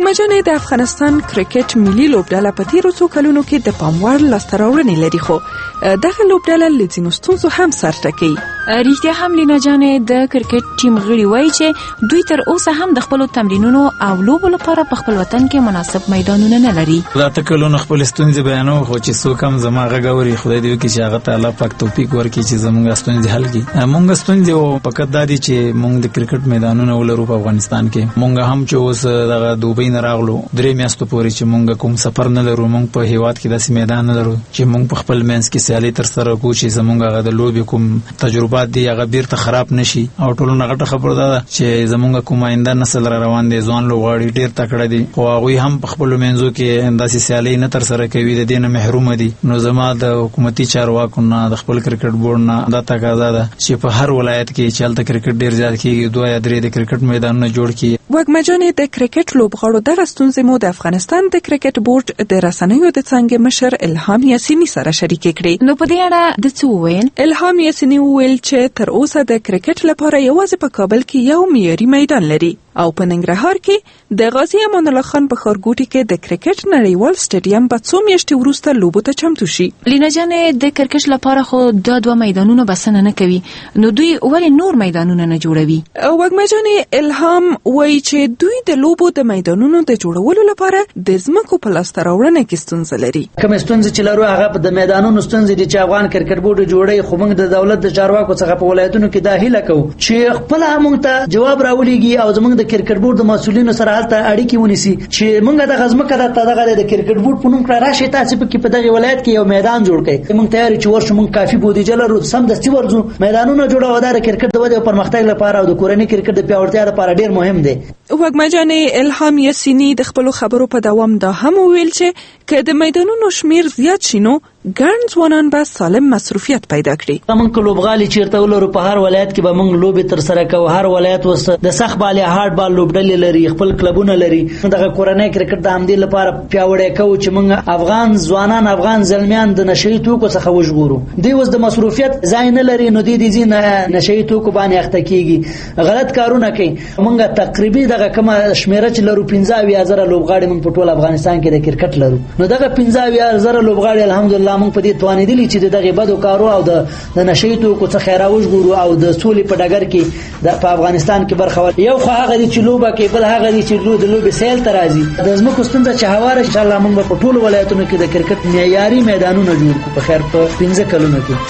وګمجنې د افغانستان کرکټ ملي لوبډله په تیرو څو کلونو کې د پام وړ لاسته راوړنې لري، خو دغه لوبډله له ځینو ستونزو هم سر ټکوي. ریښتیا هم لینا جانې د کرکټ ټیم غړي وایي چې دوی تر اوسه هم د خپلو تمرینونو او لوبو لپاره په خپل وطن کې مناسب میدانونه نه لري. دا تکلونه خپل ستونزې بیانوي، خو چې څوک هم زما غږ اوري، خدای دې وکړي چې هغه ته الله پاک توفیق ورکړي چې زموږ ستونزې حل کړي. موږ ستونزې او فقط دا دي چې موږ د کرکټ میدانونه ولرو په افغانستان کې. موږ هم چې اوس دغه دوبۍ نه راغلو درې میاشتو پورې چې موږ کوم سفر نه لرو، موږ په هیواد کې داسې میدان نه لرو چې موږ په خپل منځ کې سیالي تر سره کوو چې زموږ هغه د لوبې کوم تجربات دي هغه بیرته خراب نشي. او ټولو غټه خبره ده چې زموږ کوم آینده نسل را روان دي، ځوان لوبغاړي ډېر تکړه دي، خو هغوی هم په خپلو منځو کې داسې سیالۍ نه تر سره کوي، د دې نه محرومه دي. نو زما د حکومتي چارواکو نه د خپل کرکټ بورډ نه دا تقاضا ده چې په هر ولایت کې چې هلته کرکټ ډېر زیات کېږي دوه یا درې د کرکټ میدانونه جوړ کړي. وګمجنې د کرکټ لوبغاړو دغه ستونزې مو د افغانستان د کرکټ بورډ د رسنیو د څانګې مشر الهام یاسیني سره شریکې کړې. نو په دې اړه د څه وویل؟ الهام یاسیني وویل چې تر اوسه د کرکټ لپاره یوازې په کابل کې یو معیاري میدان لري او په ننګرهار کې د غازی امان الله خان په ښارګوټي کې د کرکټ نړیوال سټیډیم په څو میاشتې وروسته لوبو ته چمتو شي. لینا جانې د کرکټ لپاره خو دا دوه میدانونه بسنه نه کوي، نو دوی ولې نور میدانونه نه جوړوي؟ وګمجنې الهام وایي چې دوی د لوبو د میدانونو د جوړولو لپاره د ځمکو په لاسته راوړنه کې ستونزه لري. کوم ستونزې چې لرو هغه د میدانونو ستونزې دي چې افغان کرکټ بورډ جوړي، خو موږ د دولت د چارواکو څخه په ولایتونو کې دا هیله کوو چې خپل موږ ته جواب راولېږي او زموږ د کرکټ بورډ د مسؤلینو سره هلته اړیکې ونیسي چې موږ د غزمکه د دغه د کرکټ بورډ په نوم کړه راشي تاسو په کې په دغه ولایت کې یو میدان جوړ کړئ. موږ تیار چې ورشو، موږ کافي بودیجه لرو، سم دستي ورځو میدانونه جوړو د کرکټ د ودې او پرمختګ لپاره او د کورنۍ کرکټ د پیاوړتیا لپاره ډیر مهم دی. وګمجنې الهام یاسیني د خپل خبرو په دوام دا هم ویل چې که د میدانونو شمیر زیات شي نو ګڼ ځوانان به سالم مصروفیت پیدا کړي. موږ که لوبغالي چیرته ولرو په هر ولایت کې به موږ لوبې تر سره کوو. هر ولایت اوس د سخت بالي هارډ بال لوبډلې لري، خپل کلبونه لري. دغه کورنۍ کرکټ د همدې لپاره پیاوړی کوو چې موږ افغان ځوانان افغان زلمیان د نشهي توکو څخه وژغورو. دوی اوس د مصروفیت ځای نه لري، نو دوی د ځینې نشهي توکو باندې اخته کېږي، غلط کارونه کوي. موږ تقریبي دغه کومه شمیره چې لرو پنځه اویا زره لوبغاړي موږ په ټول افغانستان کې د کرکټ لرو. نو دغه پنځه اویا زره لوبغاړي الحمدلله موږ په دې توانېدلي چې دغه بدو کارو او د نشهي توکو څخه راوژغورو او د سولې په ډګر کې د په افغانستان کې برخه ورکړو. یو خو هغه دي چې لوبه کوي، بل هغه دي چې د لوبې سیل ته راځي. د ځمکو ستونزه چې هواره ان شاء الله موږ په ټولو ولایتونو کې د کرکټ معیاري میدانونه جوړ کړو په خیر په پنځه کلونو کې.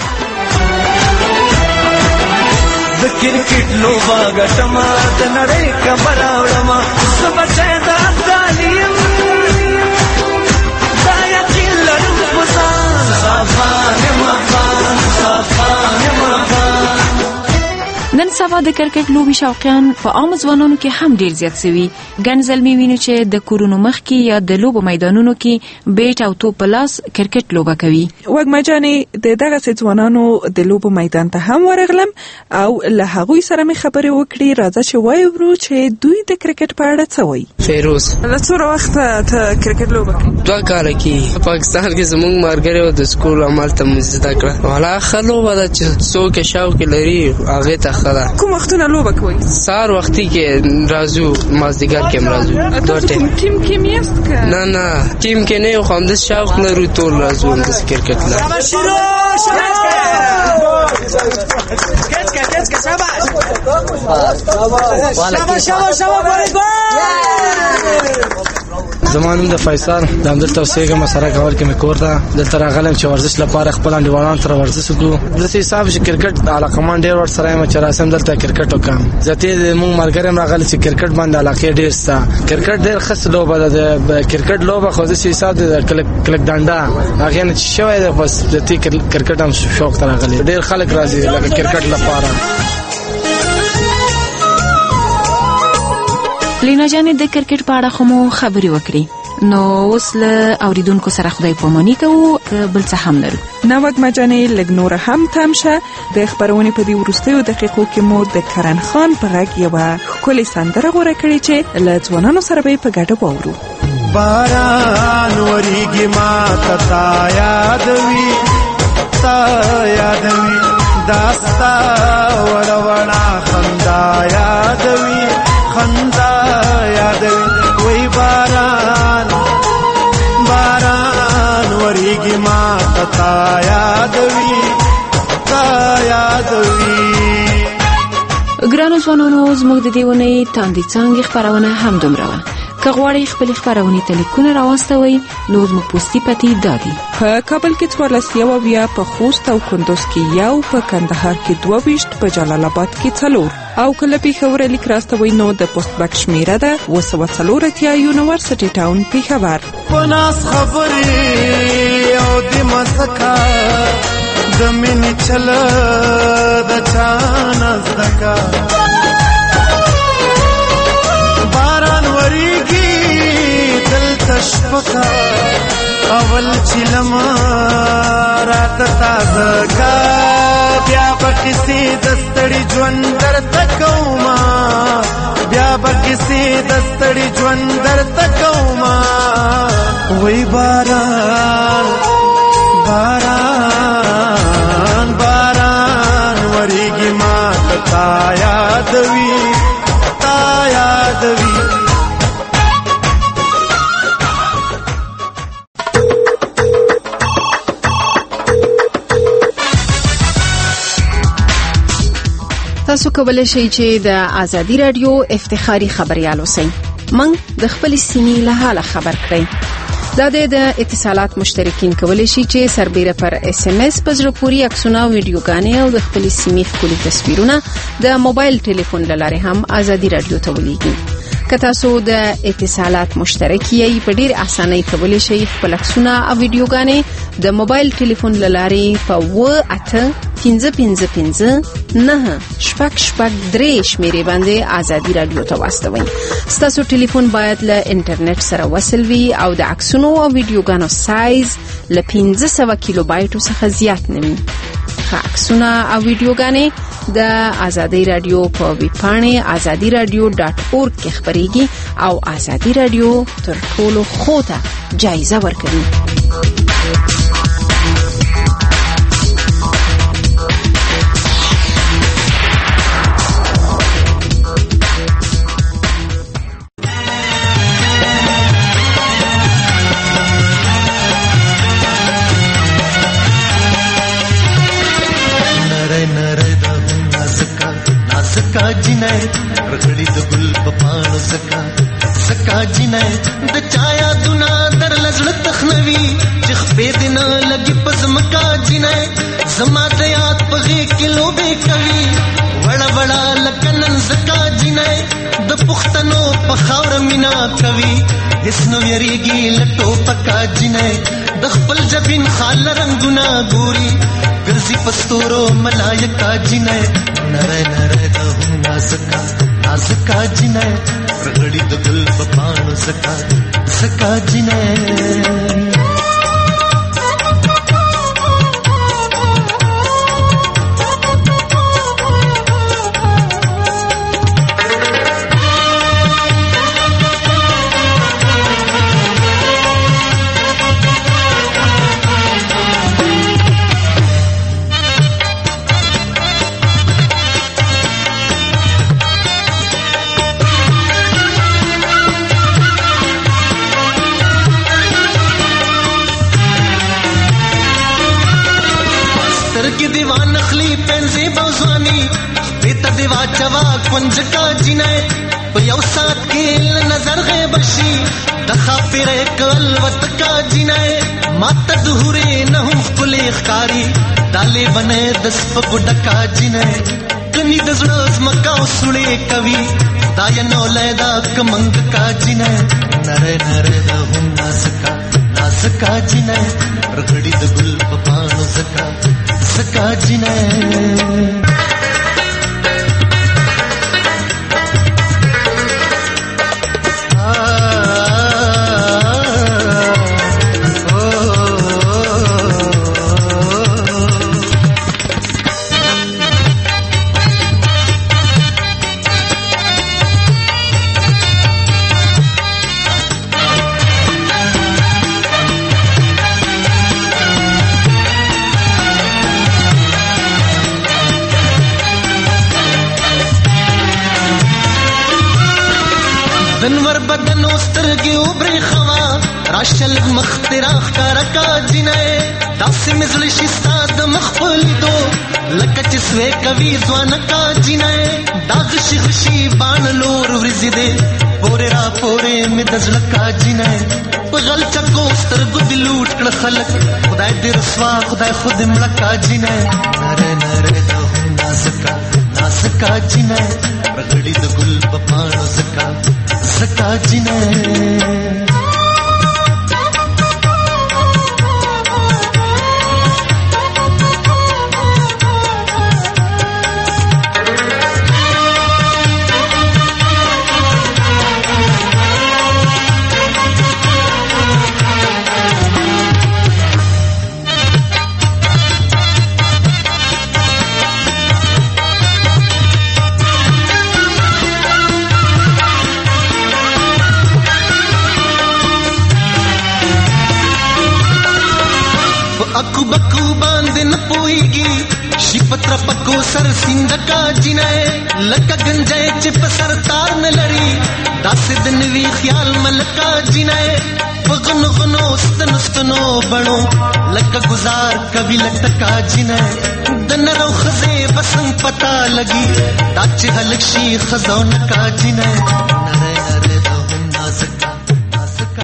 د کرکټ لوبه ګټما د نړۍ خبر اورما سبچې د افغانیم دا یقین لرم پسان صفان مفان صفان مفان. نن سبا د کرکټ لوبي شوقیان په عام ځوانانو کې هم ډیر زیات شوي. ګڼ زلمي ویني چې د کورونو مخ کې یا د لوبو میدانونو کې بیټ او توپ په لاس کرکټ لوبه کوي. وګمجانې د دغه ځوانانو د لوبو میدان ته هم ورغلم او له هغوی سره مې خبرې وکړې. راځه چې وایو چې دوی د کرکټ په اړه څه وایي. فیروز: له څومره وخته ته کرکټ لوبه کوي؟ دوه کاله کې پاکستان کې زموږ ملګري او د سکول عمل ته مو زده کړه. والا ښه لوبه ده چې څوک شوق لري هغې ته ښه ده. کوم وختونه لوبه کوئ؟ سهار وختي کې راځو، مازدیګر کې هم راځو. تاسو کوم ټیم کې یاست که نه نه ټیم کې نه یو، خو همداسې شوق لرو ټول راځو همداسې کرکټ زما نوم د فیصل، د همدلته اوسېږم. سره کول کې مې کور ده. دلته راغلم چې ورزش لپاره خپل انډیوالانو سره ورزش وکړو. داسې حساب چې کرکټ علاقمند ډېر ورسره یم چې راسم دلته کرکټ وکړم. زیاتې موږ ملګري هم راغلي چې کرکټ باندې علاقې ډېر شته. کرکټ ډېر ښه لوبه ده. د کرکټ لوبه خو داسې حساب دی د کلک ډنډه هغې نه چې شوی دی، بس زیاتې کرکټ هم شوق ته راغلي. ډېر خلک راځي لکه کرکټ لپاره. لینا جانې د کرکټ په اړه خو مو خبرې وکړې، نو اوس له اوریدونکو سره خدای پاماني کوو که بل څه هم لرو. نه وګمجنې لږ نوره هم تم شه. د خپرونې په دې وروستیو دقیقو کې مو د کرن خان په غږ یوه ښکلې سندره غوره کړې چې له ځوانانو سره به یې په ګډه واورو. باران وریږي ماته تا یادوي، تا یادوي داستا وړوړه خندا یادوي، خندا یادوي وای باران وریږي ما تا یادوي تا یادوي. ګرانو ځوانانو، زموږ د دې ونې تاندې څانګې خپرونه هم دومره وه. که غواړئ خپلې خپرونې ته لیکونه راواستوئ نو زموږ پوستي پتې دا دي: په کابل کې څوارلس یو اویا، په خوست او کندوز کې یو، په کندهار کې دوه ویشت، په جلال آباد کې څلور، او کله پېښور لیک راستوئ نو د پوسټ بک شمیره ده اوه سوه څلور اتیا، یونیورسټي ټاون پېښور. په ناس خبرې او د مسکا د مینې چله د چا نزدکا باران وریږي دلته شپکا اول چلم رات تازه کا بیا به کسی دستړي ژوند درته کوما بیا به کسی دستړي ژوند درته کوما وای باران باران باران وریږي ما تا یادوي تا یادوي. تاسو کولی شئ چې د آزادی رادیو افتخاري خبريال اوسئ. موږ د خپل سیمې له حاله خبر کړئ. دا د اتصالات مشترکین کولی شي چې سربېره پر اس ام اس په زړه پورې عکسونه او ویډیوګانې او د خپل سیمې ښکلي تصویرونه د موبایل ټلیفون له لارې هم آزادی رادیو ته ولیږي. که تاسو د اتصالات مشترک یې په ډیر اسانۍ کولی شئ خپل عکسونه او ویډیوګانې د موبایل ټلیفون له لارې په و اته پنځه پنځه پنځه نه شپږ شپږ درې شمیرې باندې آزادی رادیو ته واستوئ. ستاسو ټلیفون باید له انټرنیټ سره وصل وي او د عکسونو او ویډیوګانو سایز له پنځه سوه کیلو بایټو څخه زیات نه وي. عکسونه او ویډیوګانې د آزادی رادیو په ویب پاڼې آزادی رادیو ډاټ اورګ کې خپرېږي او آزادی رادیو تر ټولو ښو ته جایزه ورکوي. سکا جنای رغړی د ګل په پاڼو سکا سکا جنای د چایا دنا در لزړ تخنوي چې خپې دنا لګي پزمکا جنای زما د یاد په غي کلو به کوي وړ وړ لکنن سکا جنای د پختنو په خاور مینا کوي هیڅ نو یریږي لټو پکا جنای د خپل جبین خال رنگونه ګوري ګرځي پستورو ملایکا جنای نره نره د نازکا نازکا جنای رغړی د ګل په پاڼو سکا سکا جنای. چوا کنجکا جنای په یو سات کې نظر غیب شي د خاطر کل وتکا جنای ماته دهوري نه هم خپل ښکاری دالې بنه د سپګ ډکا جنای کني د زړه مکا وسړې کوي دای نو لیدا کمنګ کا جنای نره نره د هم نازکا نازکا جنای رغړی د ګل په پاڼو زکا زکا جنای. راشل مختراخ کارکا جنای داسې مزل شستا د مخفل دو لکه چې سوې کوي ځوان کا جنای داغ شغشي بان لور ورزي دې پورې را پورې مې دزل کا جنای په غل چکو سترګو د لوټ کړ خلک خدای دې رسوا خدای خود مړه کا جنای نره نره د نازکا نازکا جنای رغړې د ګل په پاڼو زکا زکا جنای अकु बकु बांध न पोईगी शिपत्र पको सर सिंध का जिनाए लका गंजाए चिप सर तार न लड़ी दास दिन वी ख्याल मलका जिनाए पगन गनो स्तन स्तनो बड़ो लका गुजार कभी लटका जिनाए दन रो खजे बसंग पता लगी दाच हलक्षी खजौन का जिनाए